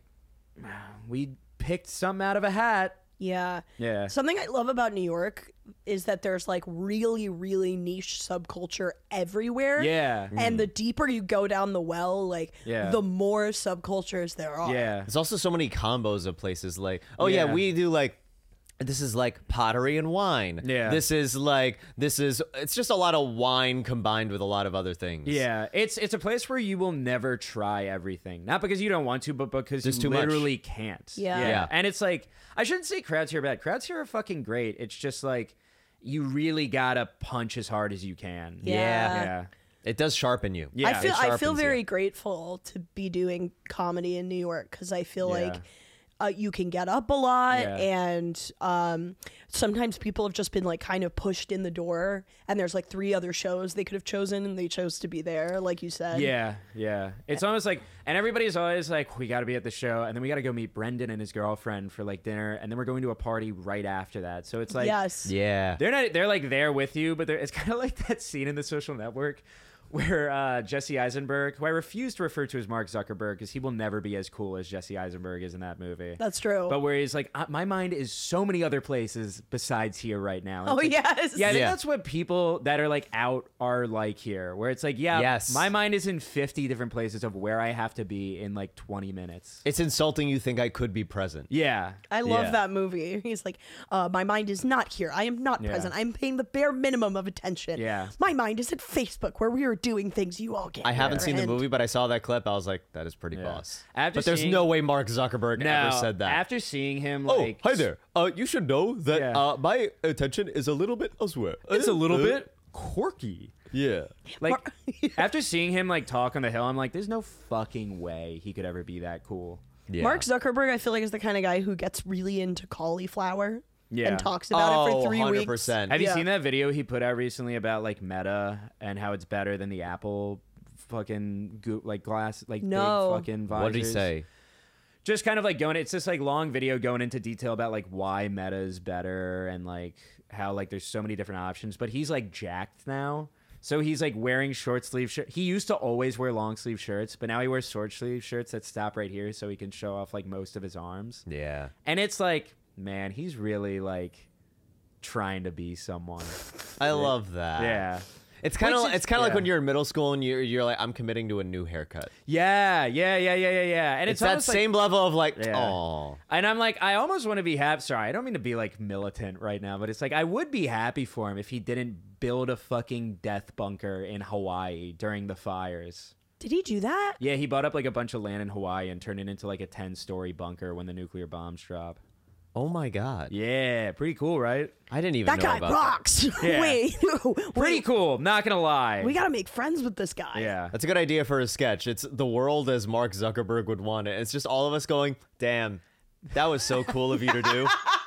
we picked something out of a hat. Yeah. Yeah. Something I love about New York is that there's like really, really niche subculture everywhere. Yeah. And the deeper you go down the well, like Yeah. the more subcultures there are. Yeah. There's also so many combos of places like, oh yeah, Yeah. we do like this is like pottery and wine. Yeah. This is like this is it's just a lot of wine combined with a lot of other things. Yeah, it's it's a place where you will never try everything. Not because you don't want to, but because There's you too much. literally can't. Yeah. Yeah. And it's like I shouldn't say crowds here are bad. Crowds here are fucking great. It's just like you really gotta punch as hard as you can. Yeah. Yeah. It does sharpen you. Yeah, I feel it I feel sharpens very you. grateful to be doing comedy in New York because I feel Yeah. like uh, you can get up a lot Yeah. and um, sometimes people have just been like kind of pushed in the door and there's like three other shows they could have chosen and they chose to be there, like you said. Yeah, yeah. It's almost like, and everybody's always like, we got to be at the show, and then we got to go meet Brendan and his girlfriend for like dinner, and then we're going to a party right after that. So it's like, yes. Yeah. They're not. They're like there with you, but they're, it's kind of like that scene in The Social Network where uh, Jesse Eisenberg, who I refuse to refer to as Mark Zuckerberg because he will never be as cool as Jesse Eisenberg is in that movie. That's true. But where he's like, uh, my mind is so many other places besides here right now. And Oh, it's like- yes. Yeah, I think Yeah. that's what people that are like out are like here, where it's like, yeah, Yes. my mind is in fifty different places of where I have to be in like twenty minutes. It's insulting you think I could be present. Yeah. I love Yeah. that movie. He's like, uh, my mind is not here. I am not Yeah. present. I'm paying the bare minimum of attention. Yeah. My mind is at Facebook where we are doing things you all get. I haven't seen the And- movie, but I saw that clip. I was like, that is pretty Yeah. boss. After but there's seeing- no way Mark Zuckerberg No, ever said that. After seeing him, Oh, like, hi there. Uh, you should know that Yeah. uh, my attention is a little bit elsewhere. it's a little Uh, bit quirky. Yeah. Like after seeing him like talk on the hill, I'm like, there's no fucking way he could ever be that cool. Yeah. Mark Zuckerberg, I feel like, is the kind of guy who gets really into cauliflower Yeah. and talks about it Oh, for three one hundred weeks. percent. Have you Yeah. seen that video he put out recently about like Meta and how it's better than the Apple fucking go- like glass like No. big fucking visors? What did he say? Just kind of like going. It's this like long video going into detail about like why Meta is better and like how like there's so many different options. But he's like jacked now. So he's like wearing short sleeve shirt. He used to always wear long sleeve shirts, but now he wears short sleeve shirts that stop right here so he can show off like most of his arms. Yeah. And it's like, man, he's really like trying to be someone. I love that. Yeah. It's kind Which of is- it's kind of like yeah. when you're in middle school and you're you're like I'm committing to a new haircut. Yeah, yeah, yeah, yeah, yeah, yeah. And It's, it's, that almost like- same level of like, Yeah. oh, and I'm like, I almost want to be happy. Sorry, I don't mean to be like militant right now, but it's like I would be happy for him if he didn't build a fucking death bunker in Hawaii during the fires. Did he do that? Yeah, he bought up like a bunch of land in Hawaii and turned it into like a ten-story bunker when the nuclear bombs drop. oh my god. Yeah, pretty cool, right? I didn't even That know guy about rocks. Yeah. Wait, Pretty wait. cool. Not gonna lie. We gotta make friends with this guy. yeah. that. That's a good idea for a sketch. It's the world as Mark Zuckerberg would want it. It's just all of us going, damn, that was so cool of you to do.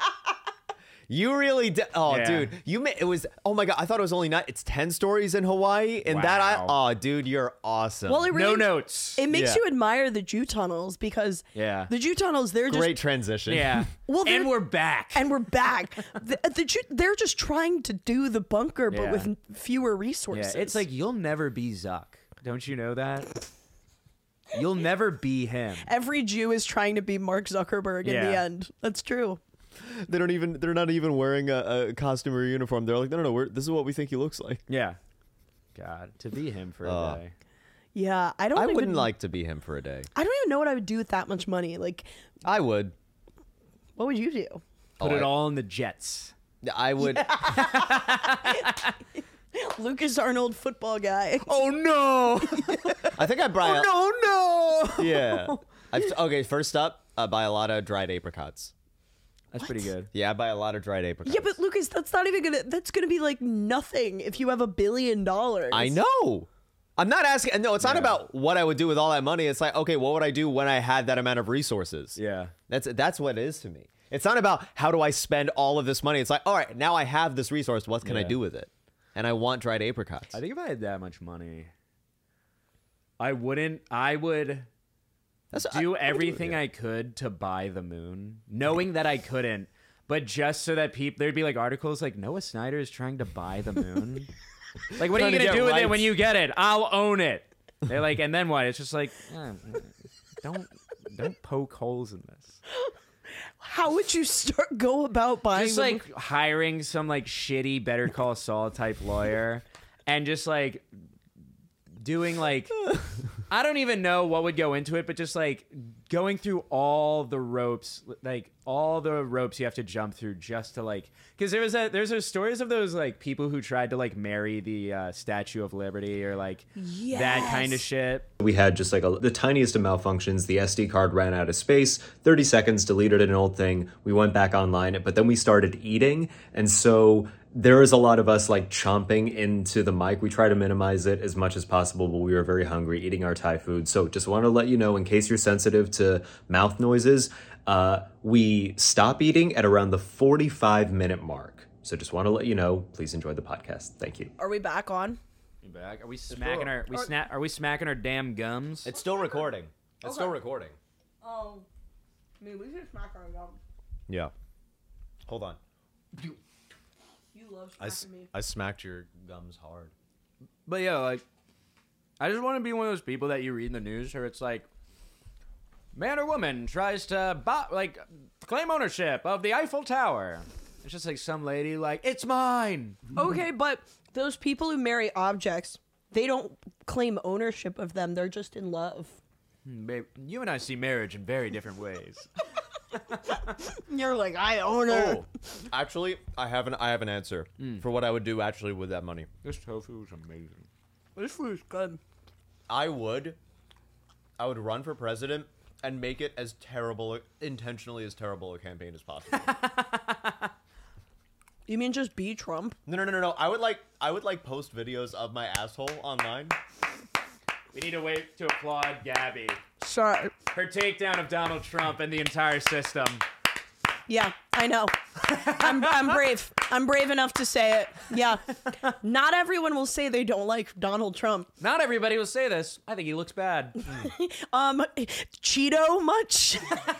You really did. Oh, Yeah. dude, you made it was. Oh my god, I thought it was only nine. It's ten stories in Hawaii, and that I. Wow. Oh, dude, you're awesome. Well, it No really notes. it makes Yeah. you admire the Jew tunnels because Yeah. the Jew tunnels they're just Great transition. Yeah. Well, and they're- we're back. and we're back. the, the Jew, they're just trying to do the bunker, but Yeah. with fewer yeah, resources. it's like you'll never be Zuck. Don't you know that? You'll never be him. every Jew is trying to be Mark Zuckerberg in the Yeah. end. That's true. They don't even. They're not even wearing a, a costume or a uniform. They're like, no, no, no. We're, this is what we think he looks like. Yeah. God, to be him for a Uh, day. Yeah, I don't. I even, wouldn't like to be him for a day. I don't even know what I would do with that much money. Like, I would. what would you do? Put Oh, it I- all in the Jets. I would. Lucas Arnold, football guy. Oh no! I think I buy. a- no, no! Yeah. I've, okay, first up, I buy a lot of dried apricots. That's pretty good. Yeah, I buy a lot of dried apricots. Yeah, but Lucas, that's not even gonna. That's gonna be like nothing if you have a billion dollars. I know. I'm not asking. No, it's not Yeah. about what I would do with all that money. It's like, okay, what would I do when I had that amount of resources? Yeah. That's that's what it is to me. It's not about how do I spend all of this money. It's like, all right, now I have this resource. What can I Yeah. do with it? And I want dried apricots. I think if I had that much money, I wouldn't. I would That's, do I- everything I, I could to buy the moon, knowing that I couldn't, but just so that people, there'd be like articles like Noah Snyder is trying to buy the moon. Like, what are Trying you to gonna get do with it rights. when you get it? I'll own it. They're like, and then what? It's just like, eh, don't don't poke holes in this. How would you start go about buying? Just the- like hiring some like shitty Better Call Saul type lawyer, and just like doing like I don't even know what would go into it, but just like going through all the ropes, like all the ropes you have to jump through just to like, because there was a there's a stories of those like people who tried to like marry the uh, Statue of Liberty or like that kind of Yes. shit. We had just like a, the tiniest of malfunctions. The S D card ran out of space. thirty seconds, deleted an old thing. We went back online, but then we started eating. And so there is a lot of us like chomping into the mic. We try to minimize it as much as possible, but we were very hungry eating our Thai food. So just want to let you know, in case you're sensitive to mouth noises, uh, we stop eating at around the forty-five minute mark. So just want to let you know, please enjoy the podcast. Thank you. Are we back on? You back? Are we smacking our we sna- Are we smacking our damn gums? It's still recording. It's still Okay. recording. Oh, I mean, we should smack our gums. Yeah. Hold on. You love I, smacking s- me. I smacked your gums hard. But yeah, like, I just want to be one of those people that you read in the news where it's like, man or woman tries to buy, like claim ownership of the Eiffel Tower. It's just like some lady like, it's mine. Okay, but those people who marry objects, they don't claim ownership of them. They're just in love. Hmm, babe, you and I see marriage in very different ways. You're like, I own her. Oh, actually, I have an I have an answer for what I would do actually with that money. This tofu is amazing. This food's good. I would, I would run for president and make it as terrible, intentionally as terrible a campaign as possible. You mean just be Trump? no, no, no, no, no. I would like, I would like post videos of my asshole online. We need to wait to applaud Gabby. Sorry. Her takedown of Donald Trump and the entire system. Yeah, I know. I'm, I'm brave. I'm brave enough to say it. Yeah. Not everyone will say they don't like Donald Trump. Not everybody will say this. I think he looks bad. Um, Cheeto much?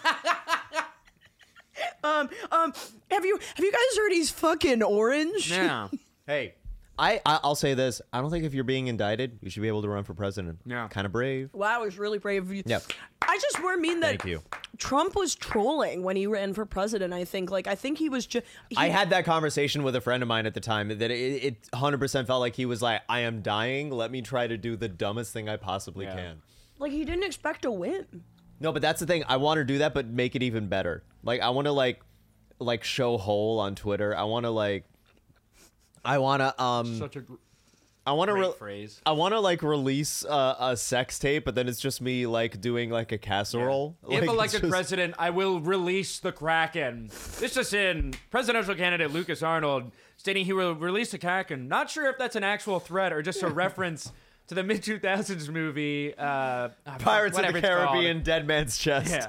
um, um, have you have you guys heard he's fucking orange? Yeah. Hey, I, I I'll say this. I don't think if you're being indicted, you should be able to run for president. Yeah. Kind of brave. Wow, it was really brave of you. Yep. I just more mean that Thank you. Trump was trolling when he ran for president. I think, like, I think he was just. I had that conversation with a friend of mine at the time that it, it one hundred percent felt like he was like, I am dying. Let me try to do the dumbest thing I possibly Yeah. can. like he didn't expect to win. No, but that's the thing. I want to do that, but make it even better. Like, I want to, like, like show hole on Twitter. I want to, like, I want to, um, Such a gr- I want to, great re- phrase. I want to, like, release uh, a sex tape, but then it's just me, like, doing, like, a casserole. Like, If it's elected just- president, I will release the Kraken. This is in presidential candidate Lucas Arnold stating he will release the Kraken. Not sure if that's an actual threat or just a reference to the mid two thousands movie uh, Pirates of whatever the it's called. Caribbean, Dead Man's Chest. Yeah.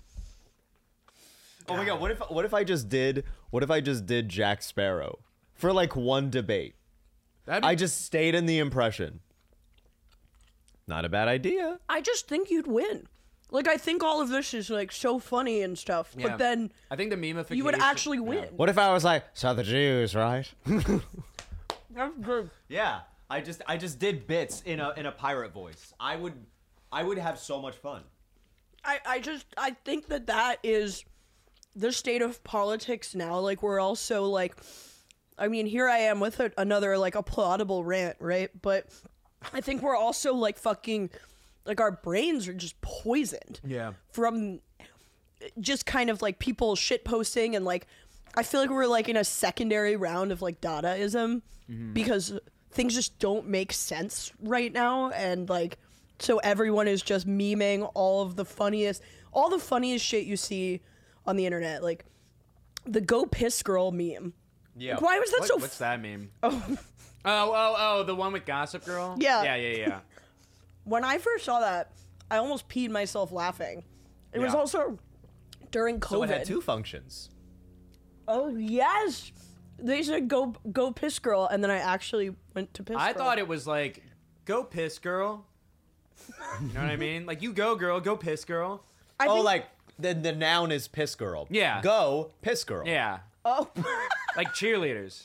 Oh my god, what if what if I just did what if I just did Jack Sparrow for like one debate? That'd be- I just stayed in the impression. Not a bad idea. I just think you'd win. Like, I think all of this is like so funny and stuff, Yeah. but then I think the memification. you would actually win. What if I was like, so the Jews, right? That's good. Yeah. I just I just did bits in a in a pirate voice. I would I would have so much fun. I, I just I think that that is the state of politics now. Like, we're also like, I mean, here I am with a, another like applaudable rant, right? But I think we're also like fucking, like, our brains are just poisoned. Yeah. From just kind of like people shit posting, and like I feel like we're like in a secondary round of like Dadaism because things just don't make sense right now, and like so everyone is just memeing all of the funniest all the funniest shit you see on the internet. Like, the Go Piss Girl meme. Yeah. Why was that What- so? what's F- that meme? Oh. oh, oh, oh, the one with Gossip Girl? Yeah. Yeah, yeah, yeah. when I first saw that, I almost peed myself laughing. It was Yeah. also during COVID. So it had two functions. Oh yes, they said go go piss girl, and then I actually went to piss. I girl. thought it was like, go piss, girl. You know what I mean? Like, you go, girl, go piss, girl. I Oh, think- like the the noun is piss girl. Yeah. Go piss girl. Yeah. oh. Like cheerleaders.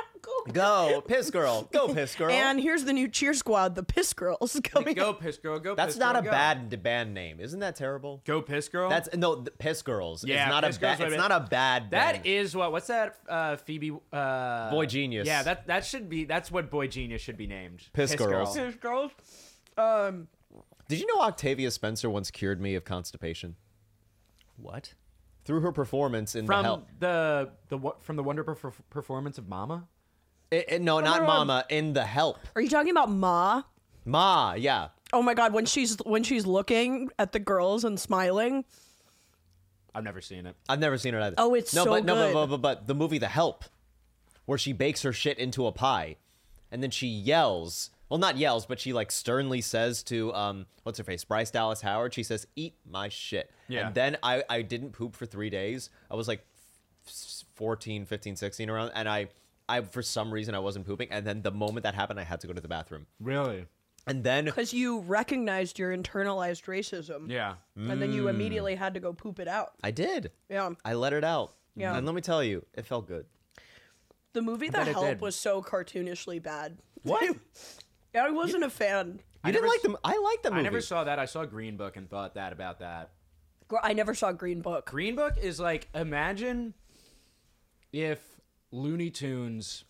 Go piss girl. Go piss girl. And here's the new cheer squad, the Piss Girls coming. Like, go piss, girl, go That's piss, not girl, a go. bad band name. Isn't that terrible? Go piss, girl? That's no the piss girls. Yeah, it's not Piss a Girls bad. would It's be- not a bad. That band. is what, what's that, uh, Phoebe, uh... Boy Genius. Yeah, that that should be, that's what Boy Genius should be named. Piss Girls. Girl. Piss Girls. Um, Did you know Octavia Spencer once cured me of constipation? What? Through her performance in From the Help. the, the, what, from the Wonder perf- performance of Mama? It- it- no, not on. Mama. In the Help. are you talking about Ma? Ma. Yeah. Oh my God, when she's when she's looking at the girls and smiling. I've never seen it. I've never seen it either. Oh, it's no, so but, No, good. but, but, but the movie The Help, where she bakes her shit into a pie, and then she yells. Well, not yells, but she like sternly says to um, what's her face, Bryce Dallas Howard. She says, "Eat my shit." Yeah. And then I I didn't poop for three days. I was like fourteen, fifteen, sixteen around, and I I for some reason I wasn't pooping. And then the moment that happened, I had to go to the bathroom. Really? And then Because you recognized your internalized racism. Yeah. And then you immediately had to go poop it out. I did. Yeah. I let it out. Yeah. And let me tell you, it felt good. The movie The bet it Help did. was so cartoonishly bad. What? I wasn't a fan. You didn't never like the? I liked the movie. I never saw that. I saw Green Book and thought that about that. Gr- I never saw Green Book. Green Book is like, imagine if Looney Tunes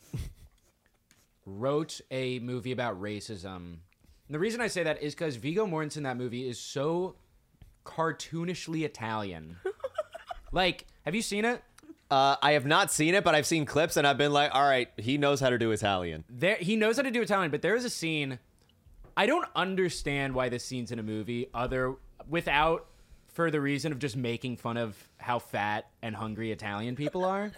wrote a movie about racism. And the reason I say that is because Viggo Mortensen in that movie is so cartoonishly Italian. Like, have you seen it? Uh, I have not seen it, but I've seen clips, and I've been like, all right, he knows how to do Italian. There, he knows how to do Italian, but there is a scene. I don't understand why this scene's in a movie, other without for the reason of just making fun of how fat and hungry Italian people are.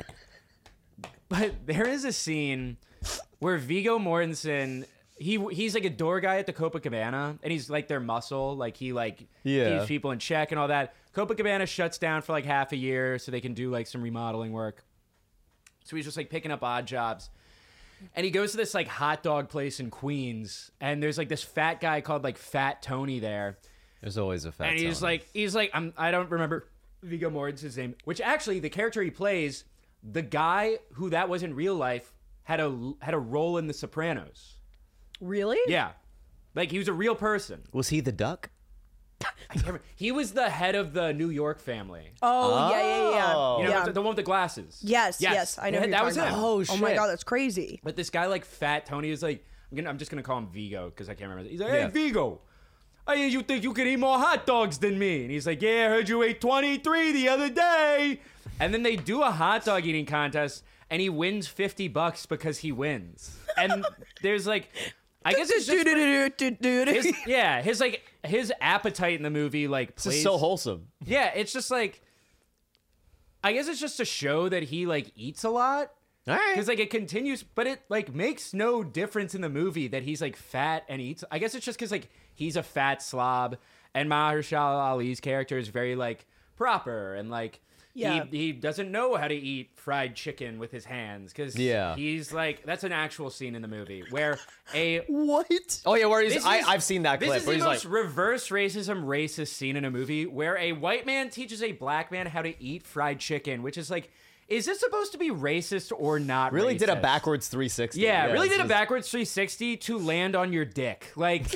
But there is a scene where Viggo Mortensen, he he's like a door guy at the Copacabana, and he's like their muscle, like he like Yeah. keeps people in check and all that. Copacabana shuts down for like half a year so they can do like some remodeling work. So he's just like picking up odd jobs. And he goes to this like hot dog place in Queens, and there's like this fat guy called like Fat Tony there. There's always a fat. And he's Tony. like, he's like, I'm, I don't remember Viggo Mortensen's name, which actually the character he plays, the guy who that was in real life, had a had a role in The Sopranos. Really? Yeah, like he was a real person. was he the duck? I can't remember. He was the head of the New York family. Oh, yeah, yeah, yeah. Oh. You know, yeah. the, the one with the glasses. Yes, yes, I know. That, who you're that was talking him. about. Oh, Oh my shit. God, that's crazy. But this guy, like Fat Tony, is like, I'm gonna, I'm just gonna call him Vigo because I can't remember. He's like, hey Yeah. Vigo, hey, you think you can eat more hot dogs than me? And he's like, yeah, I heard you ate twenty-three the other day. And then they do a hot dog eating contest, and he wins fifty bucks because he wins. And there's like, I guess it's just his, yeah, his like his appetite in the movie like This plays. is so wholesome. Yeah, it's just like, I guess it's just to show that he like eats a lot. All right. Because like it continues, but it like makes no difference in the movie that he's like fat and eats. I guess it's just because like he's a fat slob, and Mahershala Ali's character is very like proper and like Yeah. he he doesn't know how to eat fried chicken with his hands because Yeah. he's like that's an actual scene in the movie where a What? Oh yeah, where he's. This I, is- I've seen that This clip is where the he's most like, reverse racism racist scene in a movie where a white man teaches a black man how to eat fried chicken, which is like, is this supposed to be racist or not? really did a racist? backwards three sixty. Yeah, really it's did a just- backwards three sixty to land on your dick. Like,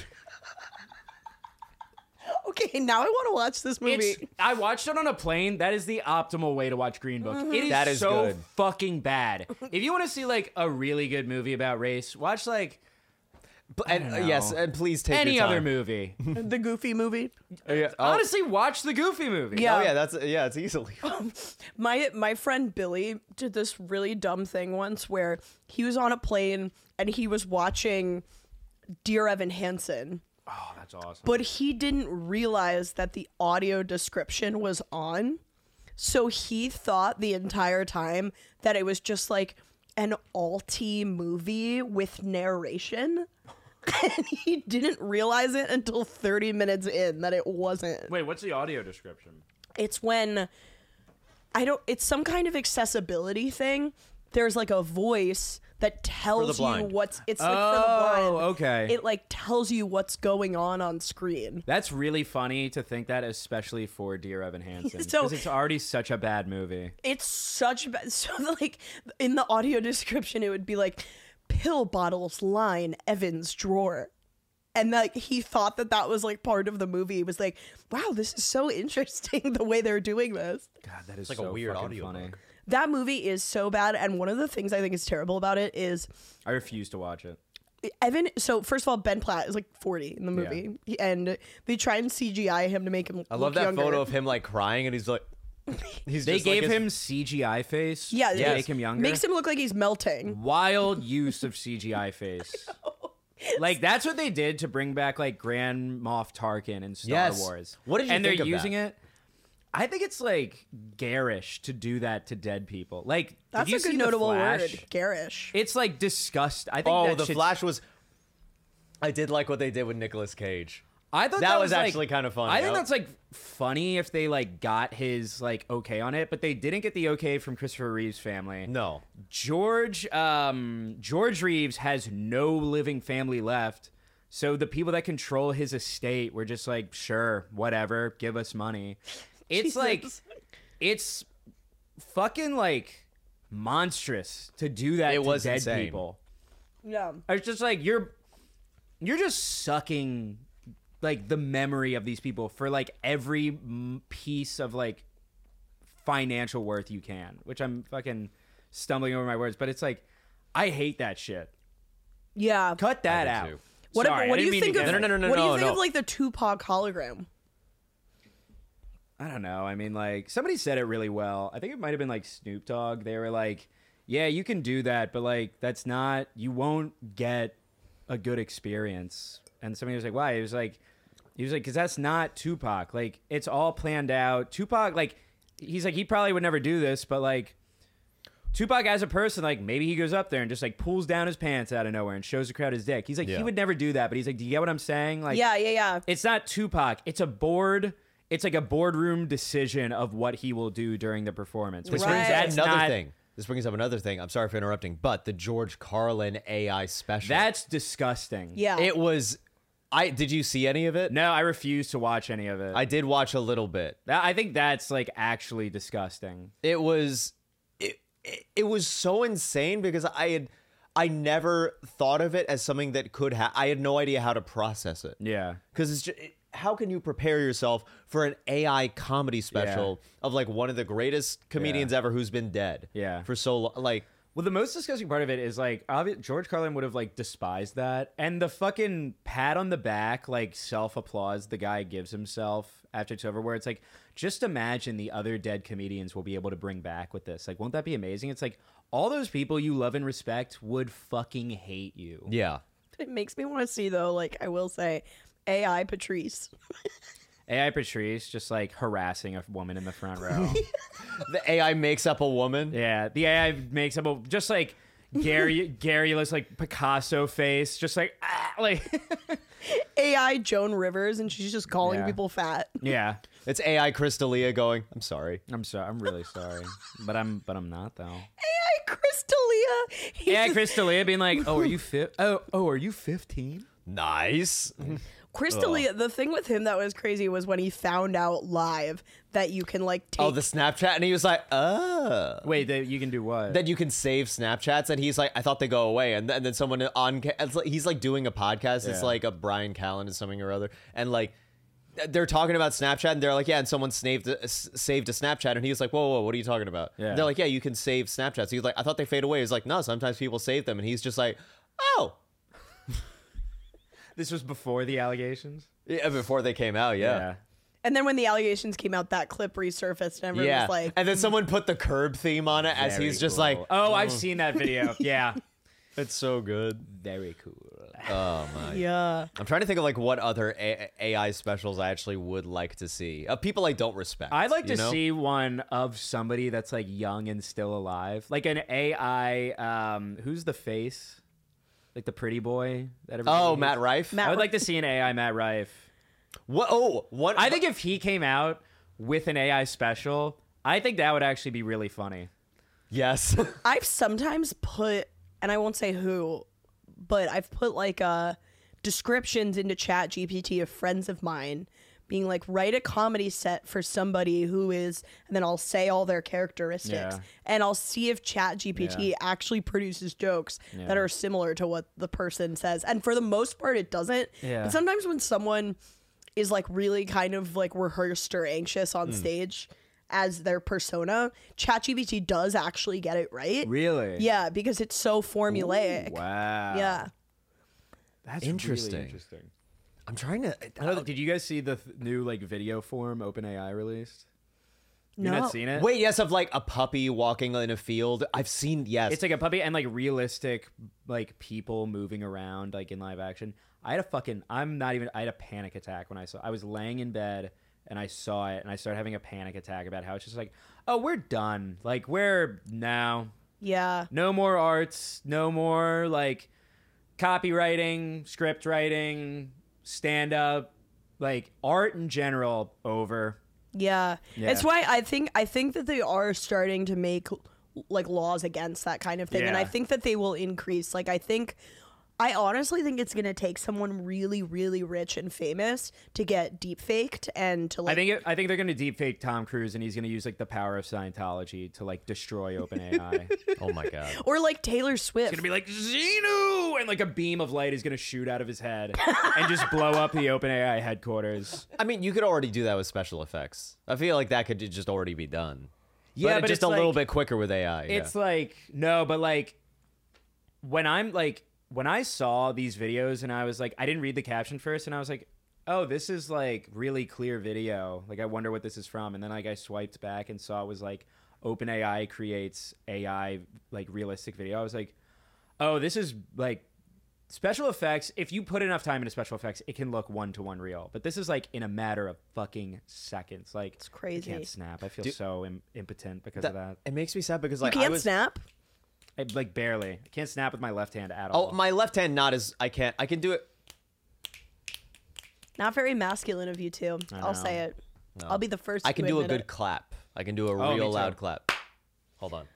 Okay, now I want to watch this movie. it's, I watched it on a plane. That is the optimal way to watch Green Book. It is, That is so good. fucking bad. If you want to see like a really good movie about race, watch like But- and, don't know. yes, and please take any your other time. movie. The Goofy movie. Oh, yeah. Oh, Honestly, watch the Goofy movie. Yeah. oh yeah, that's yeah, it's easily. My my friend Billy did this really dumb thing once where he was on a plane and he was watching Dear Evan Hansen, Oh, that's awesome. but he didn't realize that the audio description was on. So he thought the entire time that it was just like an alty movie with narration. And he didn't realize it until thirty minutes in that it wasn't. Wait, what's the audio description? It's when I don't it's some kind of accessibility thing. There's like a voice that tells you blind. what's it's like Oh, for the blind. okay. It like tells you what's going on on screen. That's really funny to think that, especially for Dear Evan Hansen, because So- it's already such a bad movie. It's such bad. So like in the audio description, it would be like pill bottles line Evan's drawer, and like he thought that that was like part of the movie. He was like, "Wow, this is so interesting the way they're doing this." God, that is like so a weird fucking audio funny. book. That movie is so bad, and one of the things I think is terrible about it is I refuse to watch it. Evan. So first of all, Ben Platt is like forty in the movie, and they try and C G I him to make him. I look love that younger. photo of him like crying, and he's like, he's They just, like, gave his- him C G I face. Yeah, to yes. make him younger. Makes him look like he's melting. Wild use of C G I face. Like that's what they did to bring back like Grand Moff Tarkin in Star Yes. Wars. What did you and think they're of using that? it. I think it's like garish to do that to dead people. Like, That's did you a good see the notable Flash? word. Garish. It's like disgust. I think Oh, that the shit's- Flash was. I did like what they did with Nicolas Cage. I thought That that, was like- actually kinda funny. I think I- that's like funny if they like got his like okay on it, but they didn't get the okay from Christopher Reeve's family. No, George um George Reeves has no living family left. So the people that control his estate were just like, sure, whatever, give us money. It's like Jesus. it's fucking like monstrous to do that It to was dead insane. people. Yeah. I was just like, you're you're just sucking like the memory of these people for like every m- piece of like financial worth you can, which I'm fucking stumbling over my words, but it's like I hate that shit. Yeah. Cut that do out. too. What, Sorry, what I do you didn't mean think to of? get No, no, no, no, what do you no, think no. of like the Tupac hologram? I don't know. I mean, like, somebody said it really well. I think it might have been like Snoop Dogg. They were like, yeah, you can do that, but like, that's not, you won't get a good experience. And somebody was like, why? He was like, he was like, because that's not Tupac. Like, it's all planned out. Tupac, like, he's like, he probably would never do this, but like, Tupac as a person, like, maybe he goes up there and just like pulls down his pants out of nowhere and shows the crowd his dick. He's like, Yeah. he would never do that, but he's like, do you get what I'm saying? Like, Yeah, yeah, yeah. it's not Tupac. It's a board. It's like a boardroom decision of what he will do during the performance. Which Right. brings Brings up that's another not, thing. This brings up another thing. I'm sorry for interrupting, but the George Carlin A I special. That's disgusting. Yeah. it was. I did you see any of it? No, I refuse to watch any of it. I did watch a little bit. That, I think that's like actually disgusting. It was. It, it, it was so insane because I had. I never thought of it as something that could have. I had no idea how to process it. Yeah. Because it's just, how can you prepare yourself for an A I comedy special of like one of the greatest comedians Yeah. ever who's been dead? Yeah. For so long, like Well, the most disgusting part of it is like obvi- George Carlin would have like despised that, and the fucking pat on the back, like self applause the guy gives himself after it's over, where it's like, just imagine the other dead comedians will be able to bring back with this. Like, won't that be amazing? It's like all those people you love and respect would fucking hate you. yeah. It makes me want to see though. Like I will say, A I Patrice. A I Patrice just like harassing a woman in the front row. The A I makes up a woman. Yeah, the A I makes up a, just like Gary. Gary looks like Picasso face, just like ah, like A I Joan Rivers, and she's just calling Yeah. people fat. yeah. It's A I Crystalia going, I'm sorry. I'm sorry. I'm really sorry, but I'm but I'm not though. A I Crystalia. He's Yeah, just- Crystalia being like, oh, are you fi- Oh, oh, are you fifteen? Nice. Crystalia. The thing with him that was crazy was when he found out live that you can like take. Oh, the Snapchat. And he was like, oh. Wait, they, you can do what? That you can save Snapchats. And he's like, I thought they go away. And, th- and then someone on, ca- it's like, he's like doing a podcast. It's Yeah. like a Brian Callen or something or other. And like, they're talking about Snapchat, and they're like, yeah, and someone saved a, s- saved a Snapchat, and he was like, whoa, whoa, what are you talking about? Yeah. They're like, yeah, you can save Snapchats. He's like, I thought they fade away. He's like, no, sometimes people save them, and he's just like, oh, This was before the allegations. yeah, before they came out, yeah, And then when the allegations came out, that clip resurfaced, and everyone yeah. was like, And then someone put the Curb theme on it as Very he's just cool. like, oh, I've seen that video. Yeah, it's so good. very cool. Oh my. Yeah. I'm trying to think of like what other A- AI specials I actually would like to see. Uh, people I don't respect. I'd like you to know? see one of somebody that's like young and still alive, like an A I. Um, who's the face? Like the pretty boy that everybody Oh, hates? Matt Rife. Matt I would like to see an A I Matt Rife. What? Oh, what? I think if he came out with an A I special, I think that would actually be really funny. yes. I've sometimes put, and I won't say who, but I've put like uh, descriptions into Chat G P T of friends of mine being like, write a comedy set for somebody who is, and then I'll say all their characteristics. Yeah. And I'll see if Chat G P T Yeah. actually produces jokes Yeah. that are similar to what the person says. And for the most part, it doesn't. Yeah. But sometimes when someone is like really kind of like rehearsed or anxious on stage as their persona, ChatGPT does actually get it right. Really? Yeah, because it's so formulaic. Wow. Yeah. That's Interesting. Really interesting. I'm trying to. Oh, did you guys see the th- new like video form OpenAI released? You No. not seen it? Wait, yes, of like a puppy walking in a field. I've seen, yes. It's like a puppy and like realistic like people moving around like in live action. I had a fucking I'm not even I had a panic attack when I saw I was laying in bed and I saw it and I started having a panic attack about how it's just like, oh, we're done. Like we're now Yeah. no more arts, no more like copywriting, script writing, stand up, like art in general over. Yeah. Yeah. It's why I think I think that they are starting to make like laws against that kind of thing. And I Yeah. think that they will increase. Like I think I honestly think it's going to take someone really, really rich and famous to get deep faked and to like. I think it, I think they're gonna deepfake Tom Cruise and he's gonna use like the power of Scientology to like destroy OpenAI. It's oh my God. or like Taylor Swift. gonna be like Xenu, and like a beam of light is gonna shoot out of his head and just blow up the OpenAI headquarters. I mean, you could already do that with special effects. I feel like that could just already be done. Yeah, but, but just it's a little like- bit quicker with A I. It's yeah. like no, but like when I'm like when I saw these videos and I was like I didn't read the caption first and I was like, oh, this is like really clear video. Like I wonder what this is from. And then like I swiped back and saw it was like OpenAI creates A I like realistic video. I was like, oh, this is like special effects. If you put enough time into special effects, it can look one to one real. But this is like in a matter of fucking seconds. Like it's crazy. I can't snap. I feel Dude, so Im- impotent because That- of that. It makes me sad because You like I can't was. snap. I, like barely. I can't snap with my left hand at all. Oh, my left hand not as I can't. I can do it. Not very masculine of you two. I I'll know. say it. No. I'll be the first. I can to do a admit good it. clap. I can do a Oh, me real too. loud clap. Hold on.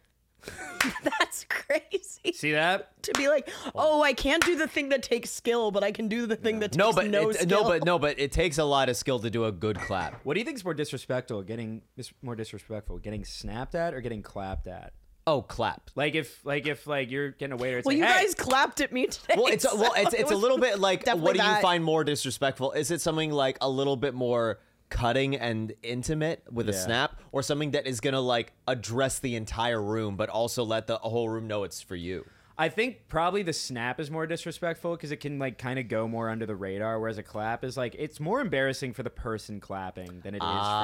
That's crazy. See that? To be like, oh, I can't do the thing that takes skill, but I can do the thing that takes No, but no it, skill. no, but no, but it takes a lot of skill to do a good clap. What do you think is more disrespectful? Getting dis- more disrespectful, getting snapped at or getting clapped at? Oh, clap. Like if, like if, like you're getting a waiter. It's well, like, you hey, guys clapped at me today. Well, it's well, it's so it it's a was little bit like definitely what do you that. find more disrespectful? Is it something like a little bit more cutting and intimate with a Yeah. snap, or something that is gonna like address the entire room, but also let the whole room know it's for you? I think probably the snap is more disrespectful because it can like kind of go more under the radar, whereas a clap is like it's more embarrassing for the person clapping than it is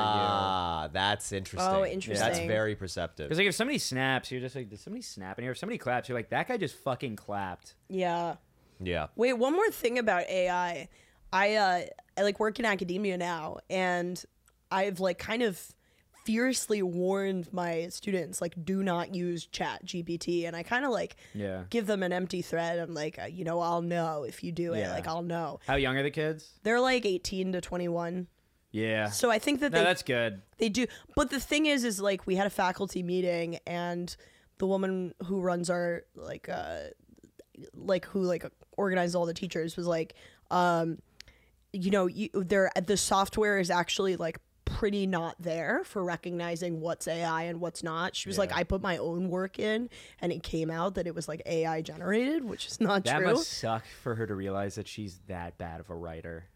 Ah, that's interesting. Oh, That's interesting. very perceptive. Because like if somebody snaps, you're just like, did somebody snap in here? If somebody claps, you're like, that guy just fucking clapped. Yeah. Yeah. Wait, one more thing about A I. I uh I like work in academia now, and I've like kind of fiercely warned my students like do not use Chat G P T, and I kind of like Yeah. give them an empty thread. I'm like, uh, you know, I'll know if you do it. Yeah. Like I'll know. How young are the kids? They're like eighteen to twenty-one. Yeah. So I think that no, they that's good. They do. But the thing is, is like we had a faculty meeting, and the woman who runs our like, uh, like who like organizes all the teachers was like, um, you know, you, there the software is actually like pretty not there for recognizing what's A I and what's not. She was like, Yeah. I put my own work in, and it came out that it was like A I generated, which is not That true. must suck for her to realize that she's that bad of a writer.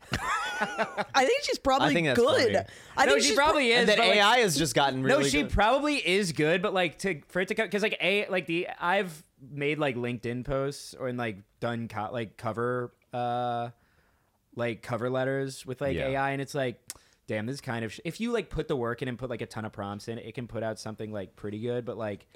I think she's probably think that's good. funny. I no, think she she's probably is. And then but, like, A I has just gotten really no, she good. probably is good, but like to for it to because like a like the I've made like LinkedIn posts or and like done co- like cover uh like cover letters with like Yeah. A I, and it's like, damn, this is kind of sh- if you like put the work in and put like a ton of prompts in, it can put out something like pretty good, but like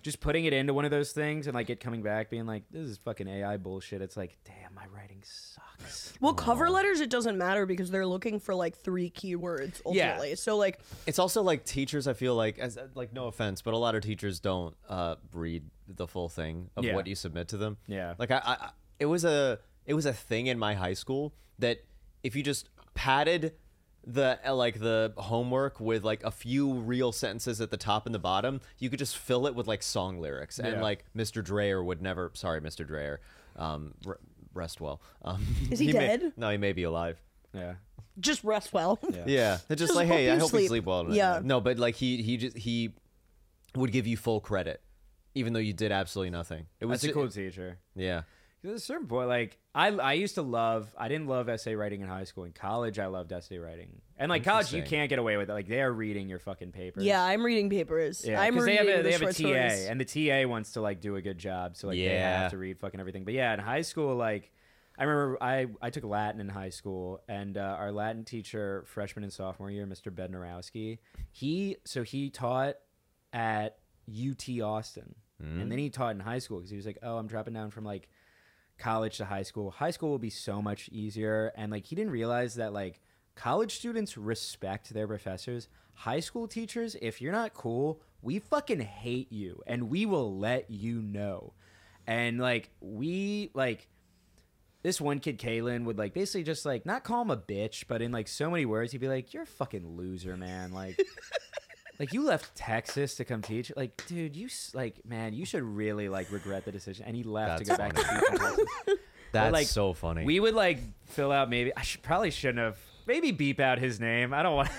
just putting it into one of those things and like it coming back being like, this is fucking A I bullshit. It's like, damn, my writing sucks. Well, cover letters, it doesn't matter because they're looking for like three keywords ultimately. Yeah. So like, It's also like teachers, I feel like, as like no offense, but a lot of teachers don't uh, read the full thing of Yeah. what you submit to them. Yeah. Like I, I, it was a, it was a thing in my high school that if you just padded the uh, like the homework with like a few real sentences at the top and the bottom, you could just fill it with like song lyrics. And Yeah. like Mister Dreyer would never. Sorry, Mister Dreyer. Um, r- rest well. Um, is he, may- dead? no, he may be alive. Yeah. Just rest well. Yeah. Yeah, they're just, Just like, hope hey, you I hope sleep. you sleep well tonight. Yeah. No, but like he he just he would give you full credit, even though you did absolutely nothing. It was That's a ju- cool teacher. Yeah. There's a certain point, like I, I used to love. I didn't love essay writing in high school. In college, I loved essay writing, and like college, you Interesting. can't get away with it. Like they are reading your fucking papers. Yeah, I'm reading papers. yeah. I'm Because they reading have a the they have a short T A, stories. and the T A wants to like do a good job, so like they Yeah. have to read fucking everything. But yeah, in high school, like I remember I I took Latin in high school, and uh, our Latin teacher, freshman and sophomore year, Mister Bednarowski, he so he taught at U T Austin, and then he taught in high school because he was like, oh, I'm dropping down from like college to high school. High school will be so much easier. And like he didn't realize that like college students respect their professors. High school teachers, if you're not cool, we fucking hate you and we will let you know. And like we like this one kid, Kalen, would like basically just like not call him a bitch, but in like so many words, he'd be like, you're a fucking loser, man. Like like you left Texas to come teach. Like, dude, you s- like, man, you should really like regret the decision. And he left to go That's back to teach in Texas. That's like, so funny. We would like fill out maybe. I should probably shouldn't have. Maybe beep out his name. I don't want.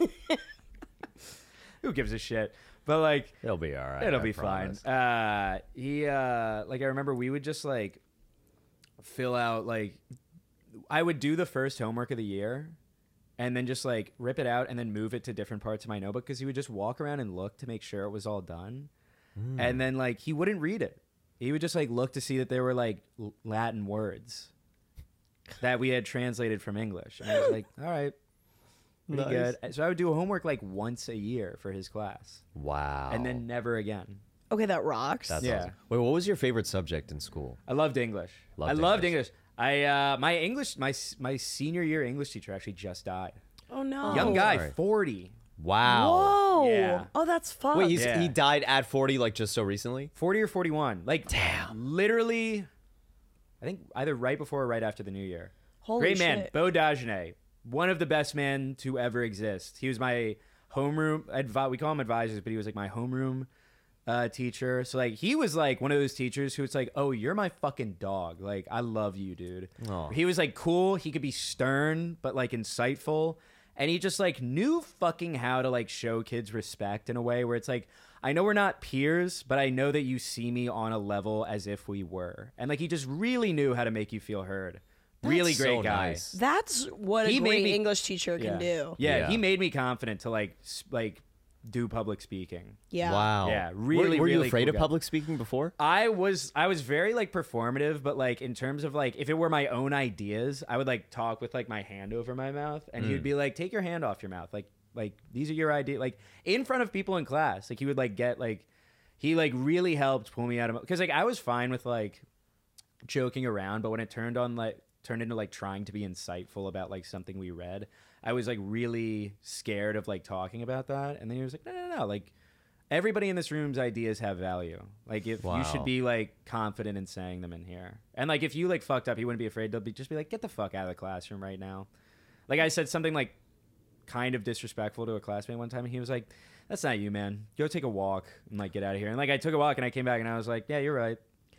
Who gives a shit? But like, It'll be all right. it'll I be promise. fine. Uh, he uh, like I remember we would just like fill out like I would do the first homework of the year and then just like rip it out and then move it to different parts of my notebook because he would just walk around and look to make sure it was all done. Hmm. And then like he wouldn't read it. He would just like look to see that there were like L- Latin words that we had translated from English. And I was like, all right, pretty Nice. good. So I would do homework like once a year for his class Wow. and then never again. Okay, that rocks. That's Yeah. awesome. Wait, what was your favorite subject in school? I loved English. Loved I loved English. English. I uh, my English my s- my senior year English teacher actually just died. oh no. Young guy, sorry. forty. Wow. Whoa. Yeah. Oh, that's fun. Wait, he's, Yeah. he died at forty, like just so recently? forty or forty-one. Like, damn. Literally, I think either right before or right after the new year. Holy Great man. shit. Beau Dagenet. One of the best men to ever exist. He was my homeroom, advi- we call him advisors, but he was like my homeroom uh, teacher. So, like, he was like one of those teachers who it's like, oh, you're my fucking dog. Like, I love you, dude. Aw. He was like cool. He could be stern, but like insightful. And he just like knew fucking how to like show kids respect in a way where it's like, I know we're not peers, but I know that you see me on a level as if we were. And like he just really knew how to make you feel heard. Really That's great so guy. nice. That's what He a made great me- English teacher Yeah. can do. Yeah, Yeah. he made me confident to like s- like do public speaking. Yeah. Wow. Yeah, Were- really, Were, you really afraid cool of guy. public speaking before? I was I was very like performative, but like in terms of like if it were my own ideas, I would like talk with like my hand over my mouth, and he would be like, "Take your hand off your mouth, like like these are your ideas," like in front of people in class. Like he would like get like he like really helped pull me out of because like I was fine with like joking around, but when it turned on like turned into like trying to be insightful about like something we read, I was like really scared of like talking about that. And then he was like, no, no, no, like everybody in this room's ideas have value. Like if Wow. you should be like confident in saying them in here. And like if you like fucked up, he wouldn't be afraid. They'll be just be like, get the fuck out of the classroom right now. Like I said something like kind of disrespectful to a classmate one time, and he was like, that's not you, man. Go take a walk and like get out of here. And like I took a walk and I came back and I was like, yeah, you're right.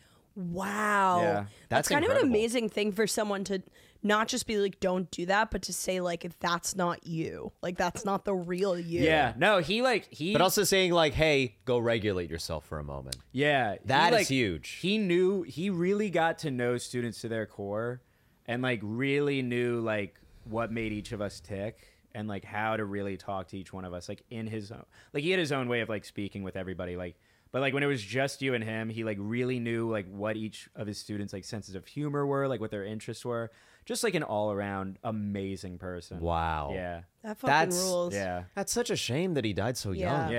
Wow. Yeah. That's, That's kind of an incredible. amazing thing for someone to not just be like, don't do that, but to say like, that's not you. Like, that's not the real you. Yeah. No, he like he But also saying like, hey, go regulate yourself for a moment. Yeah, That he, is like, huge. He knew he really got to know students to their core, and like really knew like what made each of us tick, and like how to really talk to each one of us, like in his own, like he had his own way of like speaking with everybody, like. But like when it was just you and him, he like really knew like what each of his students' like senses of humor were, like what their interests were. Just like an all around amazing person. Wow. Yeah. That fucking That's- rules. Yeah. That's such a shame that he died so Yeah. young. Yeah.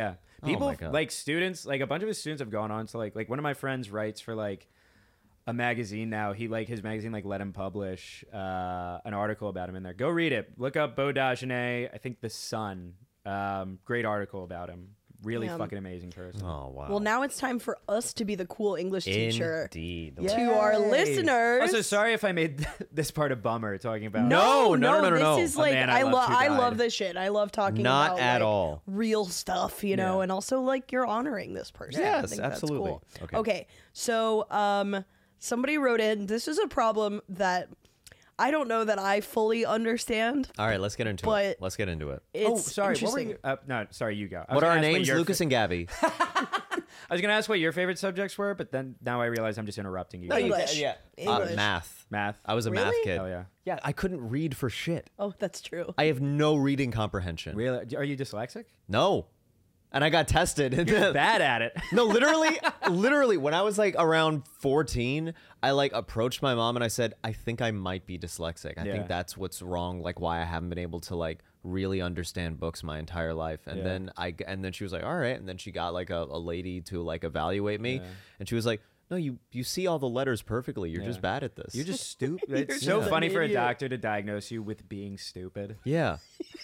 People my God. like students, like a bunch of his students have gone on to like like one of my friends writes for like a magazine now. He like his magazine like let him publish uh, an article about him in there. Go read it. Look up Beau Dagenet. I think The Sun. Um, great article about him. Really Yeah. fucking amazing person. Oh wow. Well, now it's time for us to be the cool English teacher. Indeed. To our Yay. listeners. Also, sorry if I made this part a bummer talking about. No, no, no, no, no. This is A like man I I loved love who I died. love this shit. I love talking Not about at like, all. real stuff, you know, Yeah. and also like you're honoring this person. I Yes, think that's absolutely. cool. Okay. Okay. So, um somebody wrote in, this is a problem that I don't know that I fully understand. All right, let's get into But- it. Let's get into it. It's Oh, sorry. What were interesting. you? Uh, no, sorry. You go. I was What are gonna our ask names? your Lucas fa- and Gabby. I was gonna ask what your favorite subjects were, but then now I realize I'm just interrupting you. English. Uh, English. math. Math. I was a math Really? kid. Oh yeah. Yeah, I couldn't read for shit. Oh, that's true. I have no reading comprehension. Really? Are you dyslexic? No. And I got tested. You're bad at it. No, literally, literally, when I was like around fourteen, I like approached my mom and I said, I think I might be dyslexic. I Yeah. think that's what's wrong, like why I haven't been able to like really understand books my entire life. And Yeah. then I and then she was like, all right. And then she got like a, a lady to like evaluate me. And she was like, no, you you see all the letters perfectly. You're just Yeah. bad at this. You're just stupid. It's You're so just funny an for a idiot. doctor to diagnose you with being stupid. yeah.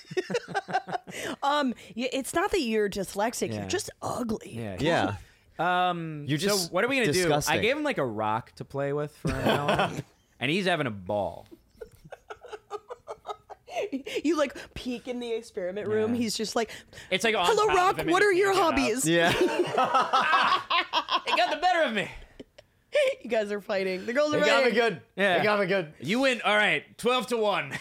Um yeah, it's not that you're dyslexic, Yeah. you're just ugly. Yeah. Yeah. Um. You're just So what are we gonna disgusting. do? I gave him like a rock to play with for an hour, and he's having a ball. You like peek in the experiment room. Yeah. He's just like, It's like on hello, top of Rock. him and What he are your can't get up. hobbies? Yeah. It got the better of me. You guys are fighting. The girls are They got me fighting. good. Yeah. They got me good. You win. All right, twelve to one.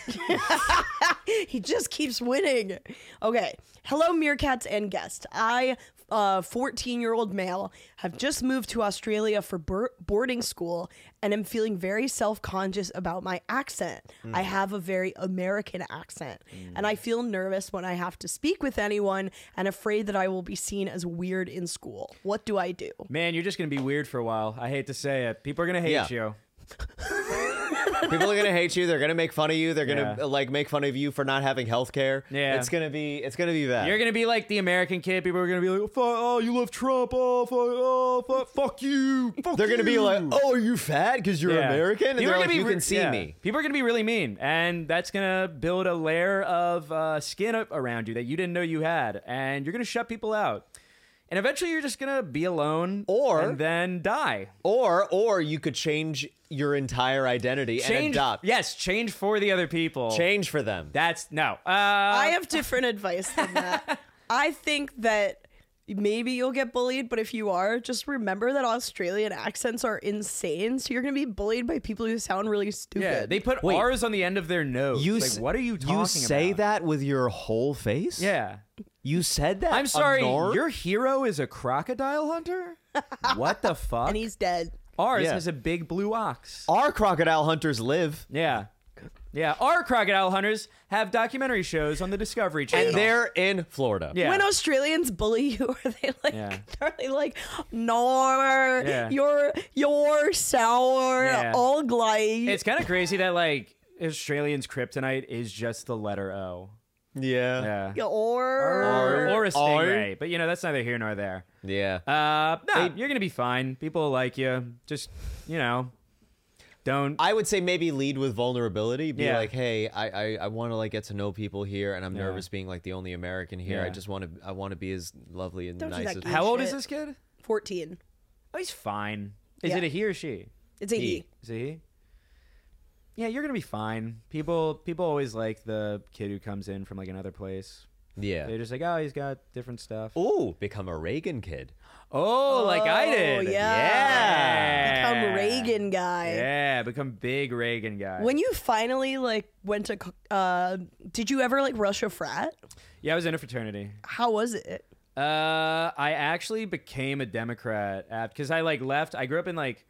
He just keeps winning. Okay. Hello, meerkats and guest. I, uh, fourteen-year-old male, have just moved to Australia for bur- boarding school and am feeling very self-conscious about my accent. I have a very American accent, and I feel nervous when I have to speak with anyone and afraid that I will be seen as weird in school. What do I do? Man, you're just gonna be weird for a while. I hate to say it. People are gonna hate Yeah. you. People are gonna hate you. They're gonna make fun of you. They're gonna Yeah. uh, like make fun of you for not having health care. Yeah. It's gonna be. It's gonna be bad. You're gonna be like the American kid. People are gonna be like, "Fuck! Oh, you love Trump! Oh, fuck! Oh, fuck! Fuck you! Fuck They're gonna be you." like, "Oh, are you fat because you're Yeah. American?" And People they're are like, gonna be "You re- can see yeah. me." People are gonna be really mean, and that's gonna build a layer of uh, skin up around you that you didn't know you had, and you're gonna shut people out. And eventually, you're just gonna be alone, Or- and then die. Or, or you could change your entire identity and Change, adopt. yes, change for the other people. Change for them. That's no. Uh, I have different advice than that. I think that maybe you'll get bullied, but if you are, just remember that Australian accents are insane. So you're going to be bullied by people who sound really stupid. yeah, they put Wait. R's on the end of their nose. You like, s- what are you talking You say about? that with your whole face? Yeah. You said that. I'm sorry, Honor? your hero is a crocodile hunter? What the fuck? and he's dead. Ours Yeah. has a big blue ox. Our crocodile hunters live, Yeah. Yeah, our crocodile hunters have documentary shows on the Discovery Channel. and they're in Florida. yeah. When Australians bully you, are they like, Yeah. are they like, no, Yeah. you're, you're sour, Yeah. ugly. It's kind of crazy that like Australians' kryptonite is just the letter O. Yeah. Yeah. or, Or, or a Or- stingray, but you know that's neither here nor there. Yeah. Uh, no, They- you're gonna be fine. People will like you. Just you know, don't. I would say maybe lead with vulnerability. Be Yeah. like, hey, I I, I want to like get to know people here, and I'm Yeah. nervous being like the only American here. I Yeah. just want to I want to be as lovely and Don't do nice that, as Keith. How old is Shit. this kid? fourteen. Oh, he's fine. Is Yeah. it a he or she? It's a he. He. Is it he? Yeah, you're gonna be fine. People people always like the kid who comes in from like another place. Yeah. They're just like, oh, he's got different stuff. Ooh, become a Reagan kid. Oh, like I did. yeah. Yeah. Become Reagan guy. Yeah, become big Reagan guy. When you finally like went to, co- uh, did you ever like rush a frat? yeah, I was in a fraternity. How was it? Uh, I actually became a Democrat because I like left. I grew up in like.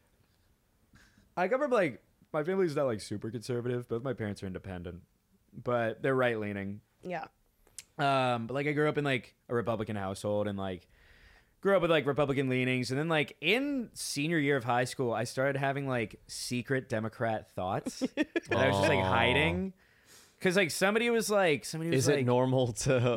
I come from like my family's not like super conservative. Both my parents are independent, but they're right leaning. Yeah. Um, but like I grew up in like a Republican household and like grew up with like Republican leanings, and then like in senior year of high school, I started having like secret Democrat thoughts that I was just like Aw. hiding. Cause like somebody was like somebody was Is like it normal to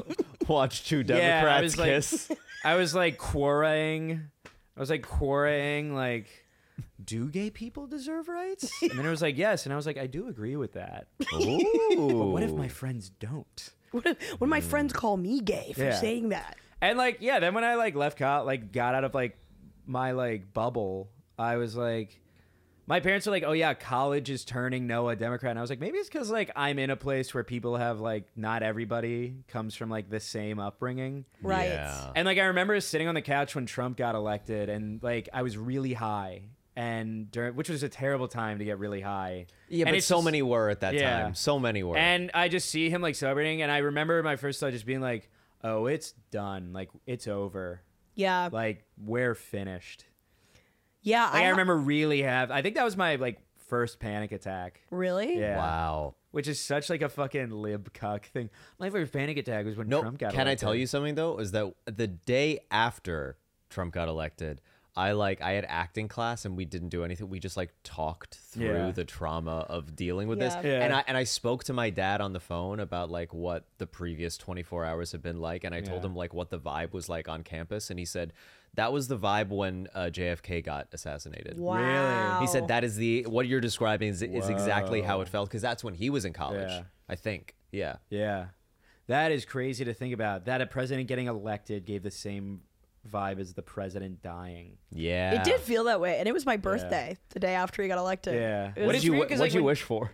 Watch two Yeah, I Democrats was like- kiss. I was like quarrying. I was like quarrying, like, do gay people deserve rights? And then it was like, yes. And I was like, I do agree with that. Ooh. But what if my friends don't? What if, when my friends call me gay for Yeah. saying that? And like, yeah, then when I like left college, like got out of like my like bubble, I was like, my parents were like, oh yeah, college is turning Noah Democrat. And I was like, maybe it's because like I'm in a place where people have like, not everybody comes from like the same upbringing. Right. Yeah. And like I remember sitting on the couch when Trump got elected, and like I was really high, and during, which was a terrible time to get really high. Yeah, And but it's so just- many were at that Yeah. time. So many were. And I just see him like celebrating, and I remember my first thought just being like, oh, it's done, like it's over, Yeah. like we're finished. Yeah. Like I, ha- remember really have. I think that was my like first panic attack. Really? Yeah. Wow. Which is such like a fucking lib cuck thing. My first panic attack was when No, Trump got can I elected. tell you something though? Is that the day after Trump got elected, I like I had acting class and we didn't do anything. We just like talked through Yeah. the trauma of dealing with Yeah. this. Yeah. And I and I spoke to my dad on the phone about like what the previous twenty-four hours had been like, and I told Yeah. him like what the vibe was like on campus, and he said that was the vibe when uh, J F K got assassinated. Wow. He said that is the what you're describing is, is exactly how Whoa. it felt because that's when he was in college. Yeah. I think. Yeah. Yeah. That is crazy to think about. That a president getting elected gave the same vibe as the president dying. Yeah. It did feel that way, and it was my birthday the day after he got elected. Yeah. It What What was- did you weird 'cause, What like, did you when- wish for?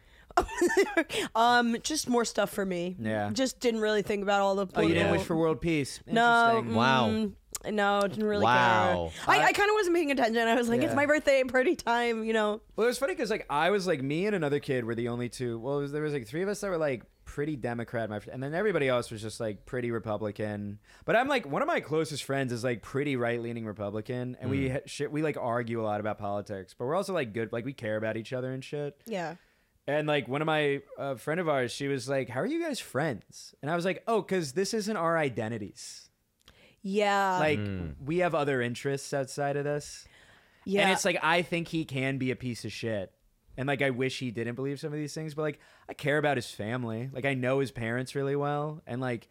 um, just more stuff for me. Yeah. Just didn't really think about all the. Oh, you didn't political- wish for world peace. No. Interesting. Wow. mm, No, didn't really Wow. care. I, I kind of wasn't paying attention. I was like, Yeah. it's my birthday, party time, you know. Well, it was funny because like I was like me and another kid were the only two. Well, it was, there was like three of us that were like pretty Democrat, my fr- and then everybody else was just like pretty Republican. But I'm like one of my closest friends is like pretty right leaning Republican, and we ha- shit we like argue a lot about politics, but we're also like good, like we care about each other and shit. Yeah. And like one of my uh, friend of ours, she was like, "How are you guys friends?" And I was like, "Oh, because this isn't our identities. Yeah. Like we have other interests outside of this." yeah. And it's like I think he can be a piece of shit. And like I wish he didn't believe some of these things, but like I care about his family. Like I know his parents really well, and like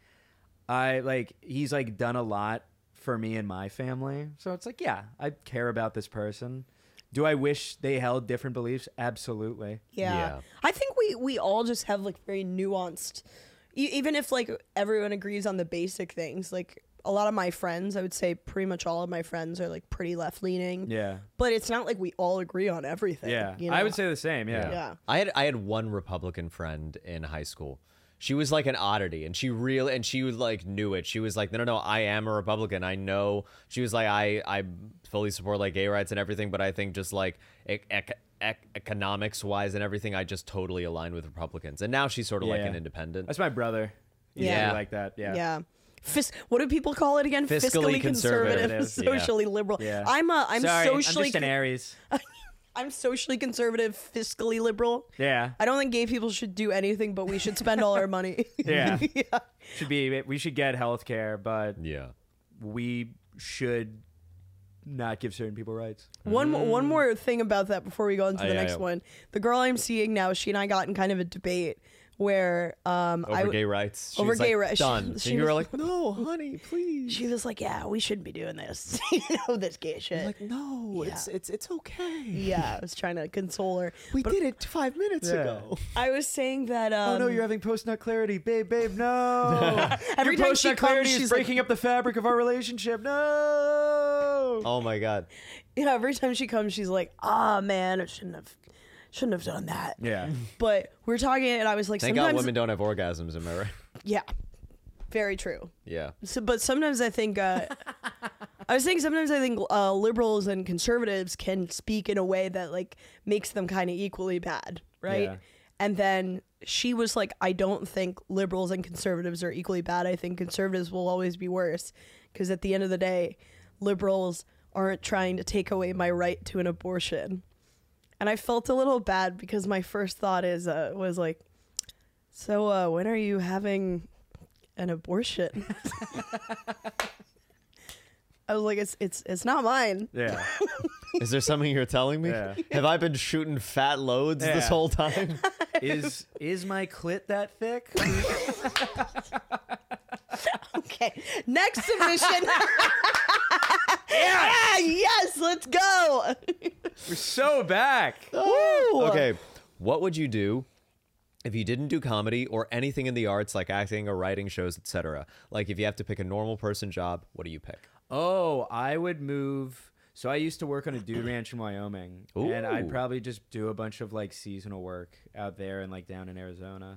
I like he's like done a lot for me and my family. So it's like, yeah, I care about this person. Do I wish they held different beliefs? Absolutely. Yeah. Yeah. I think we we all just have like very nuanced e- even if like everyone agrees on the basic things, like a lot of my friends, I would say pretty much all of my friends are like pretty left leaning. Yeah. But it's not like we all agree on everything. Yeah. you know? I would say the same. Yeah. Yeah. I had I had one Republican friend in high school. She was like an oddity, and she really and she was like knew it. She was like, no, no, no, I am a Republican. I know. She was like, I I fully support like gay rights and everything, but I think just like ec- ec- ec- economics wise and everything, I just totally align with Republicans. And now she's sort of like Yeah. an independent. That's my brother. He's Yeah. really like that. Yeah. Yeah. Fis- what do people call it again? Fiscally conservative. Yeah. socially liberal. Yeah. I'm a I'm Sorry, socially I'm just an Aries. I'm socially conservative, fiscally liberal. Yeah. I don't think gay people should do anything, but we should spend all our money. Yeah. yeah. Should be we should get health care, but yeah. we should not give certain people rights. One mo- one more thing about that before we go into Ah, the yeah, next yeah. one. The girl I'm seeing now, she and I got in kind of a debate where um Over I w- gay rights. She over was gay like, rights. Done. She- and you were she- like, no, honey, please. she was like, "Yeah, we shouldn't be doing this." you know, this gay shit. like, no, Yeah. it's it's it's okay. yeah, I was trying to console her. We But did it five minutes Yeah. ago. I was saying that um Oh no, you're having post nut clarity, babe, babe. No. Every Your time she post-nut comes, clarity is she's like- breaking up the fabric of our relationship. No. Oh my god. yeah, every time she comes, she's like, "Ah, man, I shouldn't have shouldn't have done that." Yeah. But we were talking, and I was like, Thank God sometimes, women don't have orgasms, am I right? yeah, very true. Yeah. So, but sometimes I think uh, I was saying sometimes I think uh, liberals and conservatives can speak in a way that like makes them kind of equally bad, right? Yeah. And then she was like, "I don't think liberals and conservatives are equally bad. I think conservatives will always be worse because at the end of the day, liberals aren't trying to take away my right to an abortion." And I felt a little bad because my first thought is uh, was like, "So uh, when are you having an abortion?" I was like, "It's it's it's not mine." Yeah. Is there something you're telling me? Yeah. Have I been shooting fat loads this Yeah. whole time? Is is my clit that thick? Okay. Next submission. Yeah, yes, let's go. We're so back. Woo. Okay, what would you do if you didn't do comedy or anything in the arts like acting or writing shows, et cetera? Like if you have to pick a normal person job, what do you pick? Oh, I would move. So I used to work on a dude ranch in Wyoming, and I'd Ooh. probably just do a bunch of like seasonal work out there and like down in Arizona.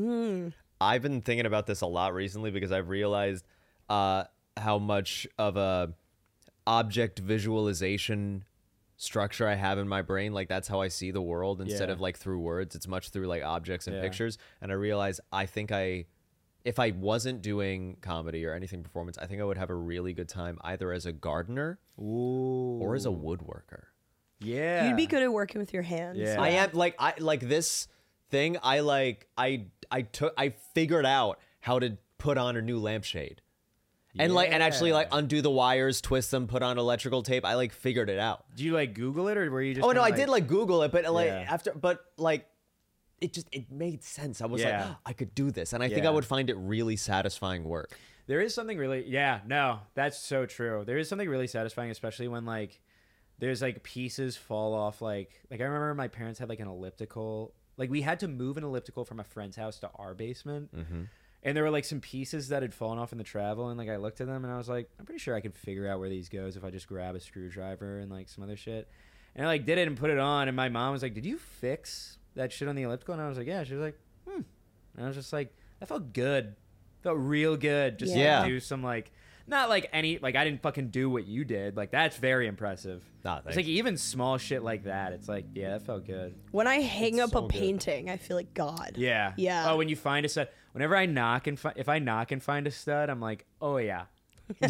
I've been thinking about this a lot recently because I've realized uh, how much of a object visualization structure I have in my brain. Like that's how I see the world instead Yeah. of like through words. It's much through like objects and Yeah. pictures. And I realize I think I, if I wasn't doing comedy or anything performance, I think I would have a really good time either as a gardener Ooh. or as a woodworker. Yeah. You'd be good at working with your hands. Yeah. I am like I like this thing. I like I I took I figured out how to put on a new lampshade, and like and actually like Yeah. undo the wires, twist them, put on electrical tape. I like figured it out. Do you like Google it or were you just? Oh no, kinda, I did like Google it, but like Yeah. after, but like it just it made sense. I was Yeah. like, oh, I could do this, and I think I Yeah. would find it really satisfying work. There is something really, yeah, no, that's so true. There is something really satisfying, especially when like there's like pieces fall off. Like, like I remember my parents had like an elliptical. Like we had to move an elliptical from a friend's house to our basement, and there were like some pieces that had fallen off in the travel. And like I looked at them and I was like, I'm pretty sure I could figure out where these goes if I just grab a screwdriver and like some other shit. And I like did it and put it on. And my mom was like, "Did you fix that shit on the elliptical?" And I was like, "Yeah." She was like, "Hmm." And I was just like, that felt good. Felt real good. Just Yeah. to do some like, not like any, like I didn't fucking do what you did. Like that's very impressive. Nah, It's thanks. like even small shit like that. It's like, yeah, that felt good. When I hang It's up so a good. painting, I feel like God. Yeah. Yeah. Oh, when you find a stud, whenever I knock and fi- if I knock and find a stud, I'm like, oh yeah. oh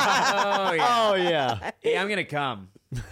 yeah. Oh yeah, Yeah, I'm gonna come.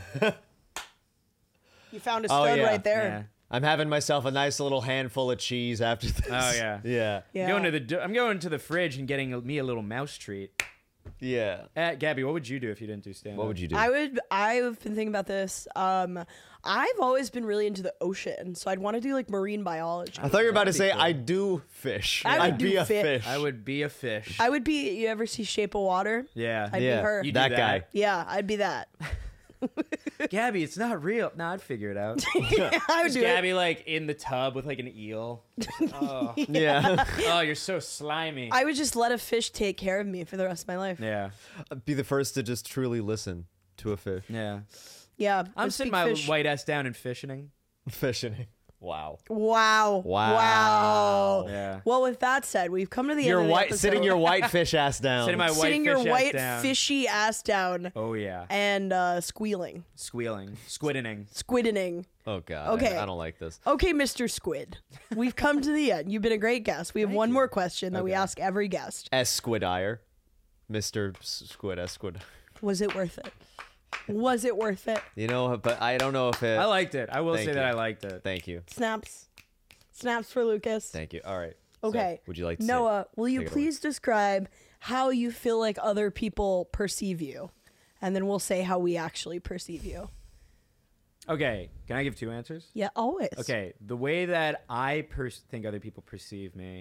You found a Oh, stud yeah. right there. Yeah. I'm having myself a nice little handful of cheese after this. Oh yeah. yeah, Yeah. I'm going to the. do- I'm going to the fridge and getting a, me a little mouse treat. yeah. Uh, Gabby, what would you do if you didn't do stand up? What would you do? I would. I've been thinking about this. Um, I've always been really into the ocean, so I'd want to do like marine biology. I thought you were about to That'd say be cool. I do fish. I would I'd be do a fi- fish. I would be a fish. I would be. You ever see Shape of Water? yeah. I'd yeah, be her. You do that, that. guy. Yeah, I'd be that. Gabby, it's not real. No, I'd figure it out. I would Just do Gabby like in the tub with like an eel. Oh, Yeah, oh you're so slimy. it. I would just let a fish take care of me for the rest of my life. yeah, be the first to just truly listen to a fish. yeah. Yeah, I'm just sitting speak my fish. white ass down and fishing. Fishing. Wow. Wow. Wow. Wow. Yeah. Well, with that said, we've come to the Your end of the white episode. sitting your white fish ass down. Sitting my white Sitting your fish ass white down. fishy ass down Oh yeah. and uh, squealing, Squealing, squidding. squidining. Oh god. Okay. I, I don't like this. Okay, Mister Squid, we've come to the end. You've been a great guest. We have one more question that we Okay. ask every guest. S Squidire. Mister S- Squid S Squid. Was it worth it? Was it worth it? You know, but I don't know if it I liked it. I will Thank say that you. I liked it. Thank you. Snaps. Snaps for Lucas. Thank you. All right. So, Okay. would you like to say- Noah, will you take it away. please describe how you feel like other people perceive you? And then we'll say how we actually perceive you. Okay, can I give two answers? Yeah, always. Okay, the way that I per- think other people perceive me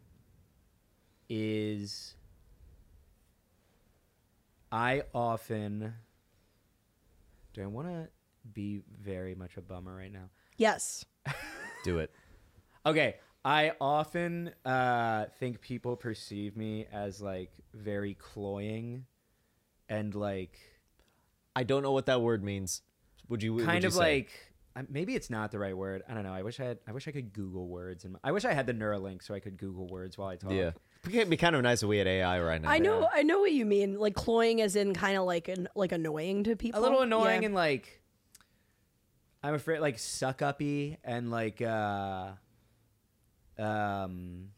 is I often. Do I want to be very much a bummer right now? Yes. do it? Okay, I often uh, think people perceive me as like very cloying and like I don't know what that word means. Would you? kind would you of say? like uh, maybe it's not the right word. I don't know. I wish I had. I wish I could Google words, and I wish I had the Neuralink so I could Google words while I talk. Yeah. It'd be kind of nice if we had A I right now. I know Yeah. I know what you mean. Like cloying as in kind of like an like annoying to people. A little annoying Yeah. and like I'm afraid like suck uppy and like uh um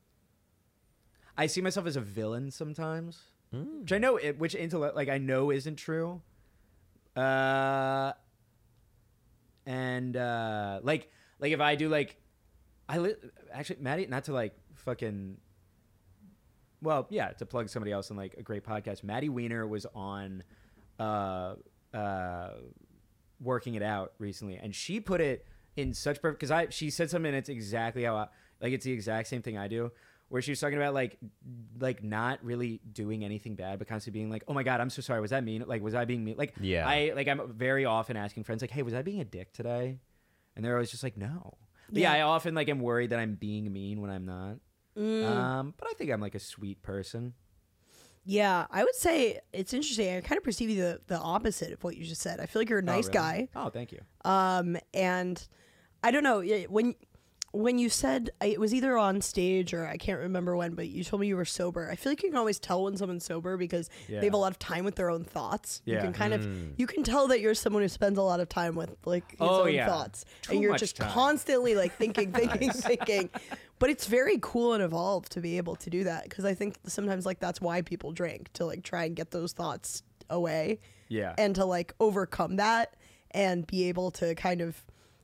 I see myself as a villain sometimes. Mm. Which I know it which intellect like I know isn't true. Uh and uh like like if I do like I li- actually Maddie not to like fucking well, yeah, to plug somebody else in like a great podcast. Maddie Weiner was on uh uh working it out recently, and she put it in such perfect because I she said something and it's exactly how I like it's the exact same thing I do, where she was talking about like like not really doing anything bad, but constantly being like, oh my god, I'm so sorry, was that mean? Like, was I being mean? Like, Yeah. I like I'm very often asking friends like, hey, was I being a dick today? And they're always just like, no. But yeah, Yeah. I often like am worried that I'm being mean when I'm not. Mm. Um, but I think I'm like a sweet person. Yeah, I would say it's interesting. I kind of perceive you the, the opposite of what you just said. I feel like you're a nice really? guy. Oh, thank you. Um, and I don't know y- when when you said it was either on stage or I can't remember when, but you told me you were sober. I feel like you can always tell when someone's sober because they have a Yeah. lot of time with their own thoughts. You Yeah. can kind of you can tell that you're someone who spends a lot of time with like his Oh, own yeah. thoughts, Too and you're much just time. constantly like thinking, thinking, thinking. But it's very cool and evolved to be able to do that because I think sometimes like that's why people drink, to like try and get those thoughts away Yeah. and to like overcome that and be able to kind of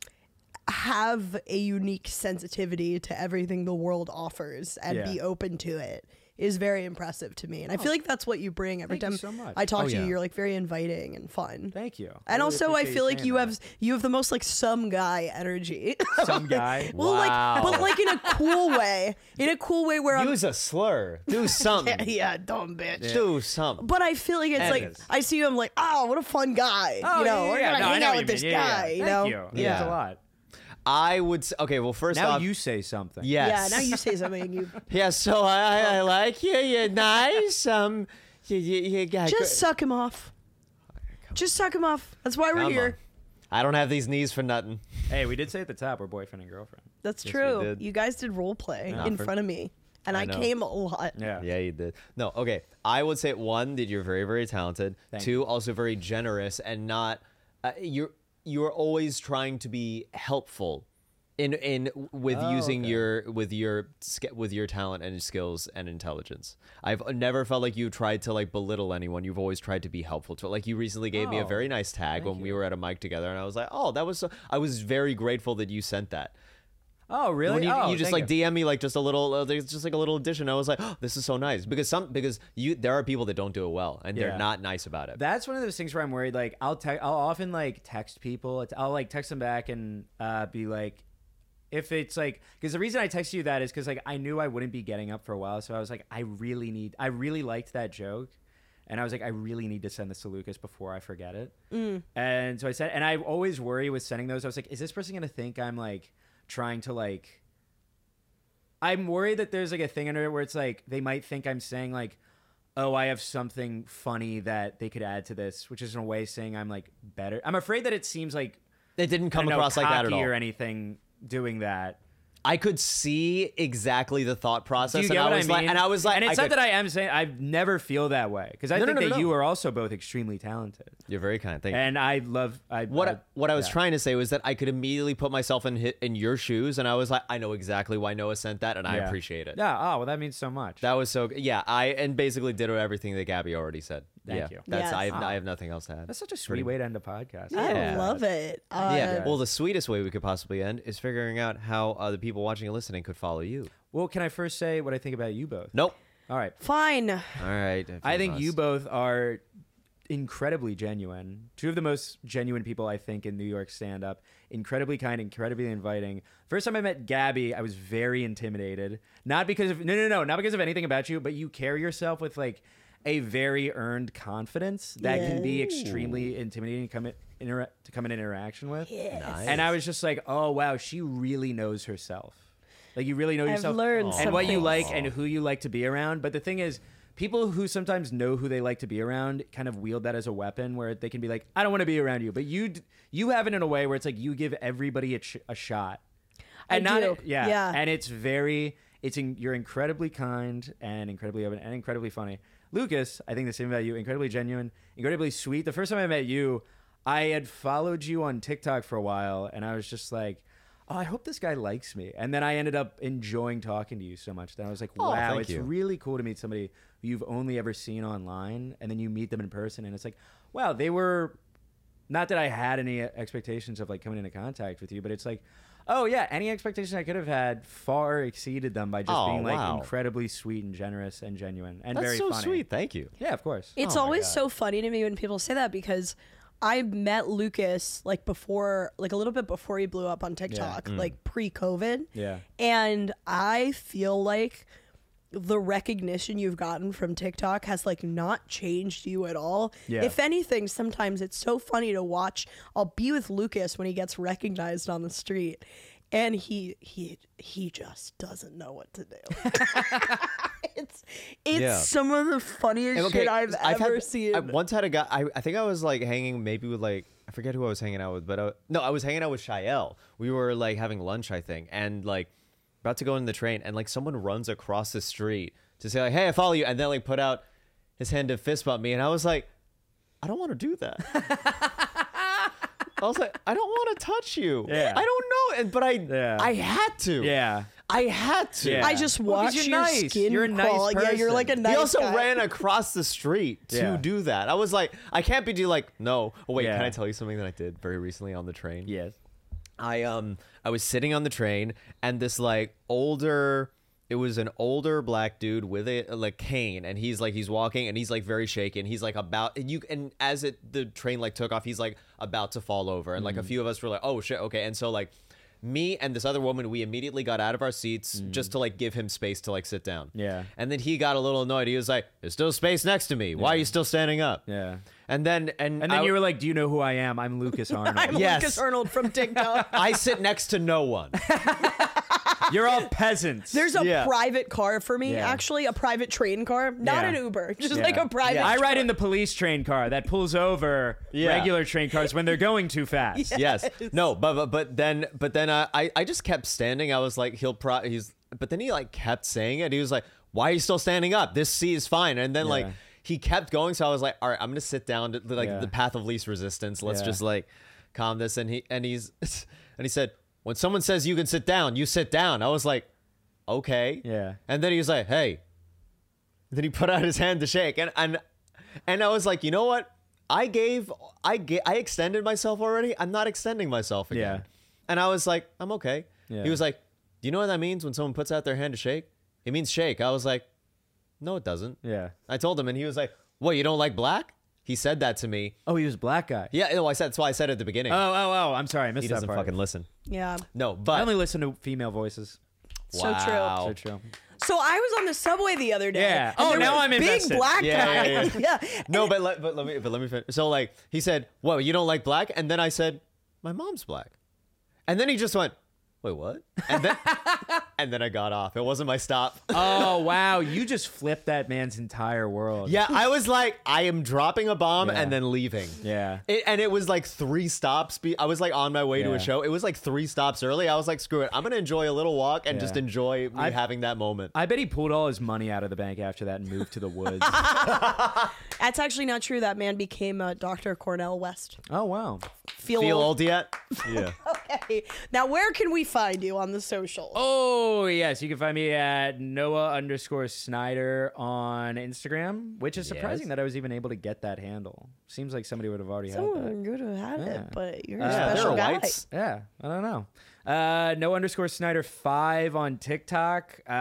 have a unique sensitivity to everything the world offers and Yeah. be open to it is very impressive to me. And I feel like that's what you bring every Thank you time so much. I talk Oh, to yeah. you. You're like very inviting and fun. Thank you. And really also I appreciate feel like saying you that. have you have the most like some guy energy. some guy. well Wow. like but like in a cool way. In a cool way where I'm Use a slur. Do something. yeah, dumb bitch. Do something. But I feel like it's That like is. I see you, I'm like, oh, what a fun guy. Oh, you know, yeah, we're yeah, gonna no, I hang know out what with you this mean. Yeah, guy. yeah. You Thank know, you. That Yeah. means a lot. I would s- okay. Well, first Now off, you say something. yes. yeah. Now you say something. You Yeah. So I, I, I like you. You're nice. Um. You, you, you got just suck him off. Just suck him off. That's why we're Come here. on. I don't have these knees for nothing. Hey, we did say at the top we're boyfriend and girlfriend. That's Yes, we true. did. You guys did role play Yeah. in For- front of me, and I I, know. came a lot. Yeah. Yeah, you did. No, okay. I would say one that you're very, very talented. Thank Two, also very generous and not. Uh, you're you're always trying to be helpful. In in with Oh, using okay. your with your sk- with your talent and skills and intelligence, I've never felt like you tried to like belittle anyone. You've always tried to be helpful to. Like you recently gave me a Oh, very nice tag thank when we you. were at a mic together, and I was like, oh, that was. So, I was very grateful that you sent that. Oh, really? When you, oh, you just thank like D M me like just a little, uh, there's just like a little addition. I was like, oh, this is so nice because some because you there are people that don't do it well and they're Yeah. not nice about it. That's one of those things where I'm worried. Like, I'll te- I'll often like text people. It's, I'll like text them back and uh, be like, if it's like, because the reason I text you that is because like I knew I wouldn't be getting up for a while, so I was like, I really need, I really liked that joke, and I was like, I really need to send this to Lucas before I forget it. Mm. And so I said, and I always worry with sending those. I was like, is this person gonna think I'm like trying to like? I'm worried that there's like a thing under it where it's like they might think I'm saying like, oh, I have something funny that they could add to this, which is in a way saying I'm like better. I'm afraid that it seems like It didn't I come don't know, across like that at cocky all. or anything doing that. I could see exactly the thought Do process, you and get I what I was mean? like, and I was like, and it's I not could- that I am saying I never feel that way because I No, no, think no, that no, you no. are also both extremely talented, You're very kind. Thank you. and I love I What I, what I was yeah. trying to say was that I could immediately put myself in hit in your shoes, and I was like, I know exactly why Noah sent that, and I Yeah. appreciate it. Yeah. Oh, well, that means so much. That was so yeah. I and basically did everything that Gabby already said. Thank yeah, you. That's Yes. I have, Wow. I have nothing else to add. That's such a sweet way to end a podcast. Yeah. I love it. Uh, yeah. Well, the sweetest way we could possibly end is figuring out how uh, the people watching and listening could follow you. Well, can I first say what I think about you both? Nope. All right. Fine. All right. if I think must. you both are incredibly genuine. Two of the most genuine people I think in New York stand up. Incredibly kind, incredibly inviting. First time I met Gabby, I was very intimidated. Not because of no no no, not because of anything about you, but you carry yourself with like a very earned confidence that can be Yeah. extremely intimidating to come in, intera- to come in interaction with. Nice. And I was just like, oh wow, she really knows herself. Like you really know I've yourself learned and what you something. like and who you like to be around. But the thing is, people who sometimes know who they like to be around kind of wield that as a weapon, where they can be like, I don't want to be around you, but you d- you have it in a way where it's like you give everybody a, ch- a shot, and I not do. yeah, Yeah. and it's very it's in, you're incredibly kind and incredibly open and incredibly funny. Lucas, I think the same about you. Incredibly genuine, incredibly sweet. The first time I met you, I had followed you on TikTok for a while, and I was just like, oh, I hope this guy likes me. And then I ended up enjoying talking to you so much that I was like, Oh, wow, thank it's you. really cool to meet somebody who you've only ever seen online, and then you meet them in person, and it's like, wow, they were. Not that I had any expectations of like coming into contact with you, but it's like, oh yeah, any expectation I could have had far exceeded them by just Oh, being like wow. incredibly sweet and generous and genuine and That's very so funny. sweet. Thank you. Yeah, of course. It's Oh my always God. so funny to me when people say that because I met Lucas like before, like a little bit before he blew up on TikTok, Mm. like pre-COVID. Yeah. And I feel like the recognition you've gotten from TikTok has like not changed you at all. Yeah. If anything, sometimes it's so funny to watch. I'll be with Lucas when he gets recognized on the street, and he he he just doesn't know what to do. it's it's Yeah. some of the funniest And, okay, shit I've, I've ever had, seen. I once had a guy. I, I think I was like hanging maybe with like I forget who I was hanging out with, but I, no, I was hanging out with Shael. We were like having lunch, I think, and like about to go in the train, and like someone runs across the street to say like, "Hey, I follow you," and then like put out his hand to fist bump me, and I was like, I don't want to do that. I was like, I don't want to touch you. Yeah. I don't know, and but I Yeah. I had to. Yeah. I had to. Yeah. I just Well, 'cause watch you're your nice. skin You're a nice crawl. Yeah, you're like a person. nice He also guy. ran across the street to Yeah. do that. I was like, I can't be do like, no. Oh, wait, Yeah. can I tell you something that I did very recently on the train? Yes. I um I was sitting on the train, and this like older it was an older black dude with a like cane, and he's like he's walking and he's like very shaken. He's like about and you and as it the train like took off, he's like about to fall over, and like a few of us were like, oh shit, okay. And so like me and this other woman, we immediately got out of our seats just to like give him space to like sit down. Yeah. And then he got a little annoyed. He was like, there's still space next to me. Why are you still standing up? Yeah. And then and And then I- you were like, "Do you know who I am? I'm Lucas Arnold." I'm Yes. Lucas Arnold from TikTok. I sit next to no one. You're all peasants. There's a Yeah. private car for me, Yeah. actually, a private train car, not Yeah. an Uber, just Yeah. like a private. Yeah. I ride car. in the police train car that pulls over Yeah. regular train cars when they're going too fast. Yes. No, but but, but then but then I, I I just kept standing. I was like, he'll pro he's but then he like kept saying it. He was like, why are you still standing up? This seat is fine. And then like Yeah. he kept going. So I was like, all right, I'm gonna sit down to like Yeah. the path of least resistance. Let's Yeah. just like calm this. And he and he's and he said, when someone says you can sit down, you sit down. I was like, okay. Yeah. And then he was like, hey. Then he put out his hand to shake. And and and I was like, you know what? I gave I ga- I extended myself already. I'm not extending myself again. Yeah. And I was like, I'm okay. Yeah. He was like, do you know what that means when someone puts out their hand to shake? It means shake. I was like, no, it doesn't. Yeah. I told him, and he was like, what, you don't like black? He said that to me. Oh, he was a black guy. Yeah, no, I said that's why I said it at the beginning. Oh, oh, oh. I'm sorry. I missed he that doesn't part. fucking listen. Yeah, No, I but only listen to female voices. so true. wow. So true. So I was on the subway the other day. Yeah. and Oh, there now was a I'm big invested. black Yeah, guy. yeah, Yeah, No, but let, but let me but let me finish. So like he said, "What? You don't like black?" And then I said, "My mom's black." And then he just went, "Wait, what?" And then and then I got off. It wasn't my stop. Oh, wow. You just flipped that man's entire world. Yeah, I was like, I am dropping a bomb Yeah. and then leaving. Yeah. It, and it was like three stops. Be- I was like on my way to Yeah. a show. It was like three stops early. I was like, screw it. I'm gonna enjoy a little walk and Yeah. just enjoy me I- having that moment. I bet he pulled all his money out of the bank after that and moved to the woods. that's actually not true. That man became uh, Doctor Cornell West. Oh, wow. Feel, Feel old. old yet? Yeah. Okay. Now, where can we find you on the socials? Oh, yes. You can find me at Noah underscore Snyder on Instagram, which is surprising Yes. that I was even able to get that handle. Seems like somebody would have already had Someone that. would have had Yeah. it, but you're a Uh, Yeah, there special are guy. whites. Yeah, I don't know. Uh, no underscore Snyder five on TikTok. Uh,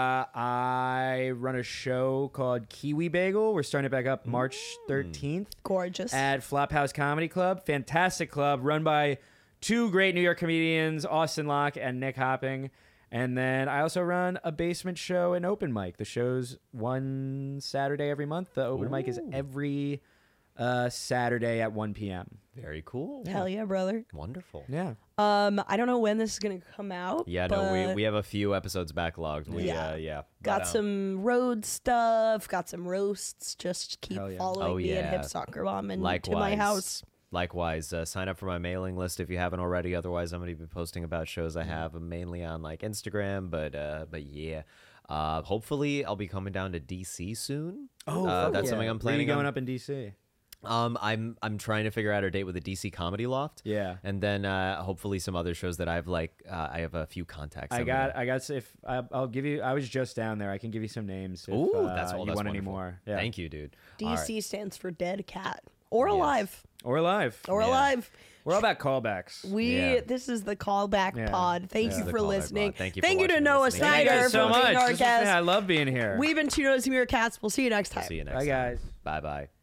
I run a show called Kiwi Bagel. We're starting it back up March thirteenth Gorgeous. at Flophouse Comedy Club. Fantastic club run by two great New York comedians, Austin Locke and Nick Hopping. And then I also run a basement show and open mic. The show's one Saturday every month. The open mic is every uh, Saturday at one p.m. Very cool. Hell yeah, brother. Wonderful. Yeah. Um, I don't know when this is gonna come out. Yeah, no, we, but we have a few episodes backlogged. We, Yeah. uh, yeah. got But, um, some road stuff. Got some roasts. Just keep Hell yeah. following Oh, me and yeah. Hip Soccer Bomb and to Likewise. my house. Likewise, uh, sign up for my mailing list if you haven't already. Otherwise, I'm going to be posting about shows I have mainly on like Instagram. But uh, but yeah, uh, hopefully I'll be coming down to D C soon. Oh, uh, fuck that's yeah. something I'm Where planning you going on. up in D C? Um, I'm I'm trying to figure out a date with the D C Comedy Loft. Yeah. and then uh, hopefully some other shows that I've like. Uh, I have a few contacts. I I'm got, gonna- I got. If I, I'll give you, I was just down there. I can give you some names. If, Ooh, uh, that's all. you That's want any wonderful. more? Yeah. Thank you, dude. D All C right. stands for Dead Cat or Yes. Alive Or live. or Yeah. Alive. We're all about callbacks. We Yeah. this is the callback Yeah. pod. Thank Yeah. you The for callback listening. pod. Thank you for Thank you to watching and Noah listening. Thank Snyder you for so being much. our This was- I guest. love being here. We've been Two Nose Mirror Cats. We'll see you next time. See you next Bye, time. guys. Bye bye.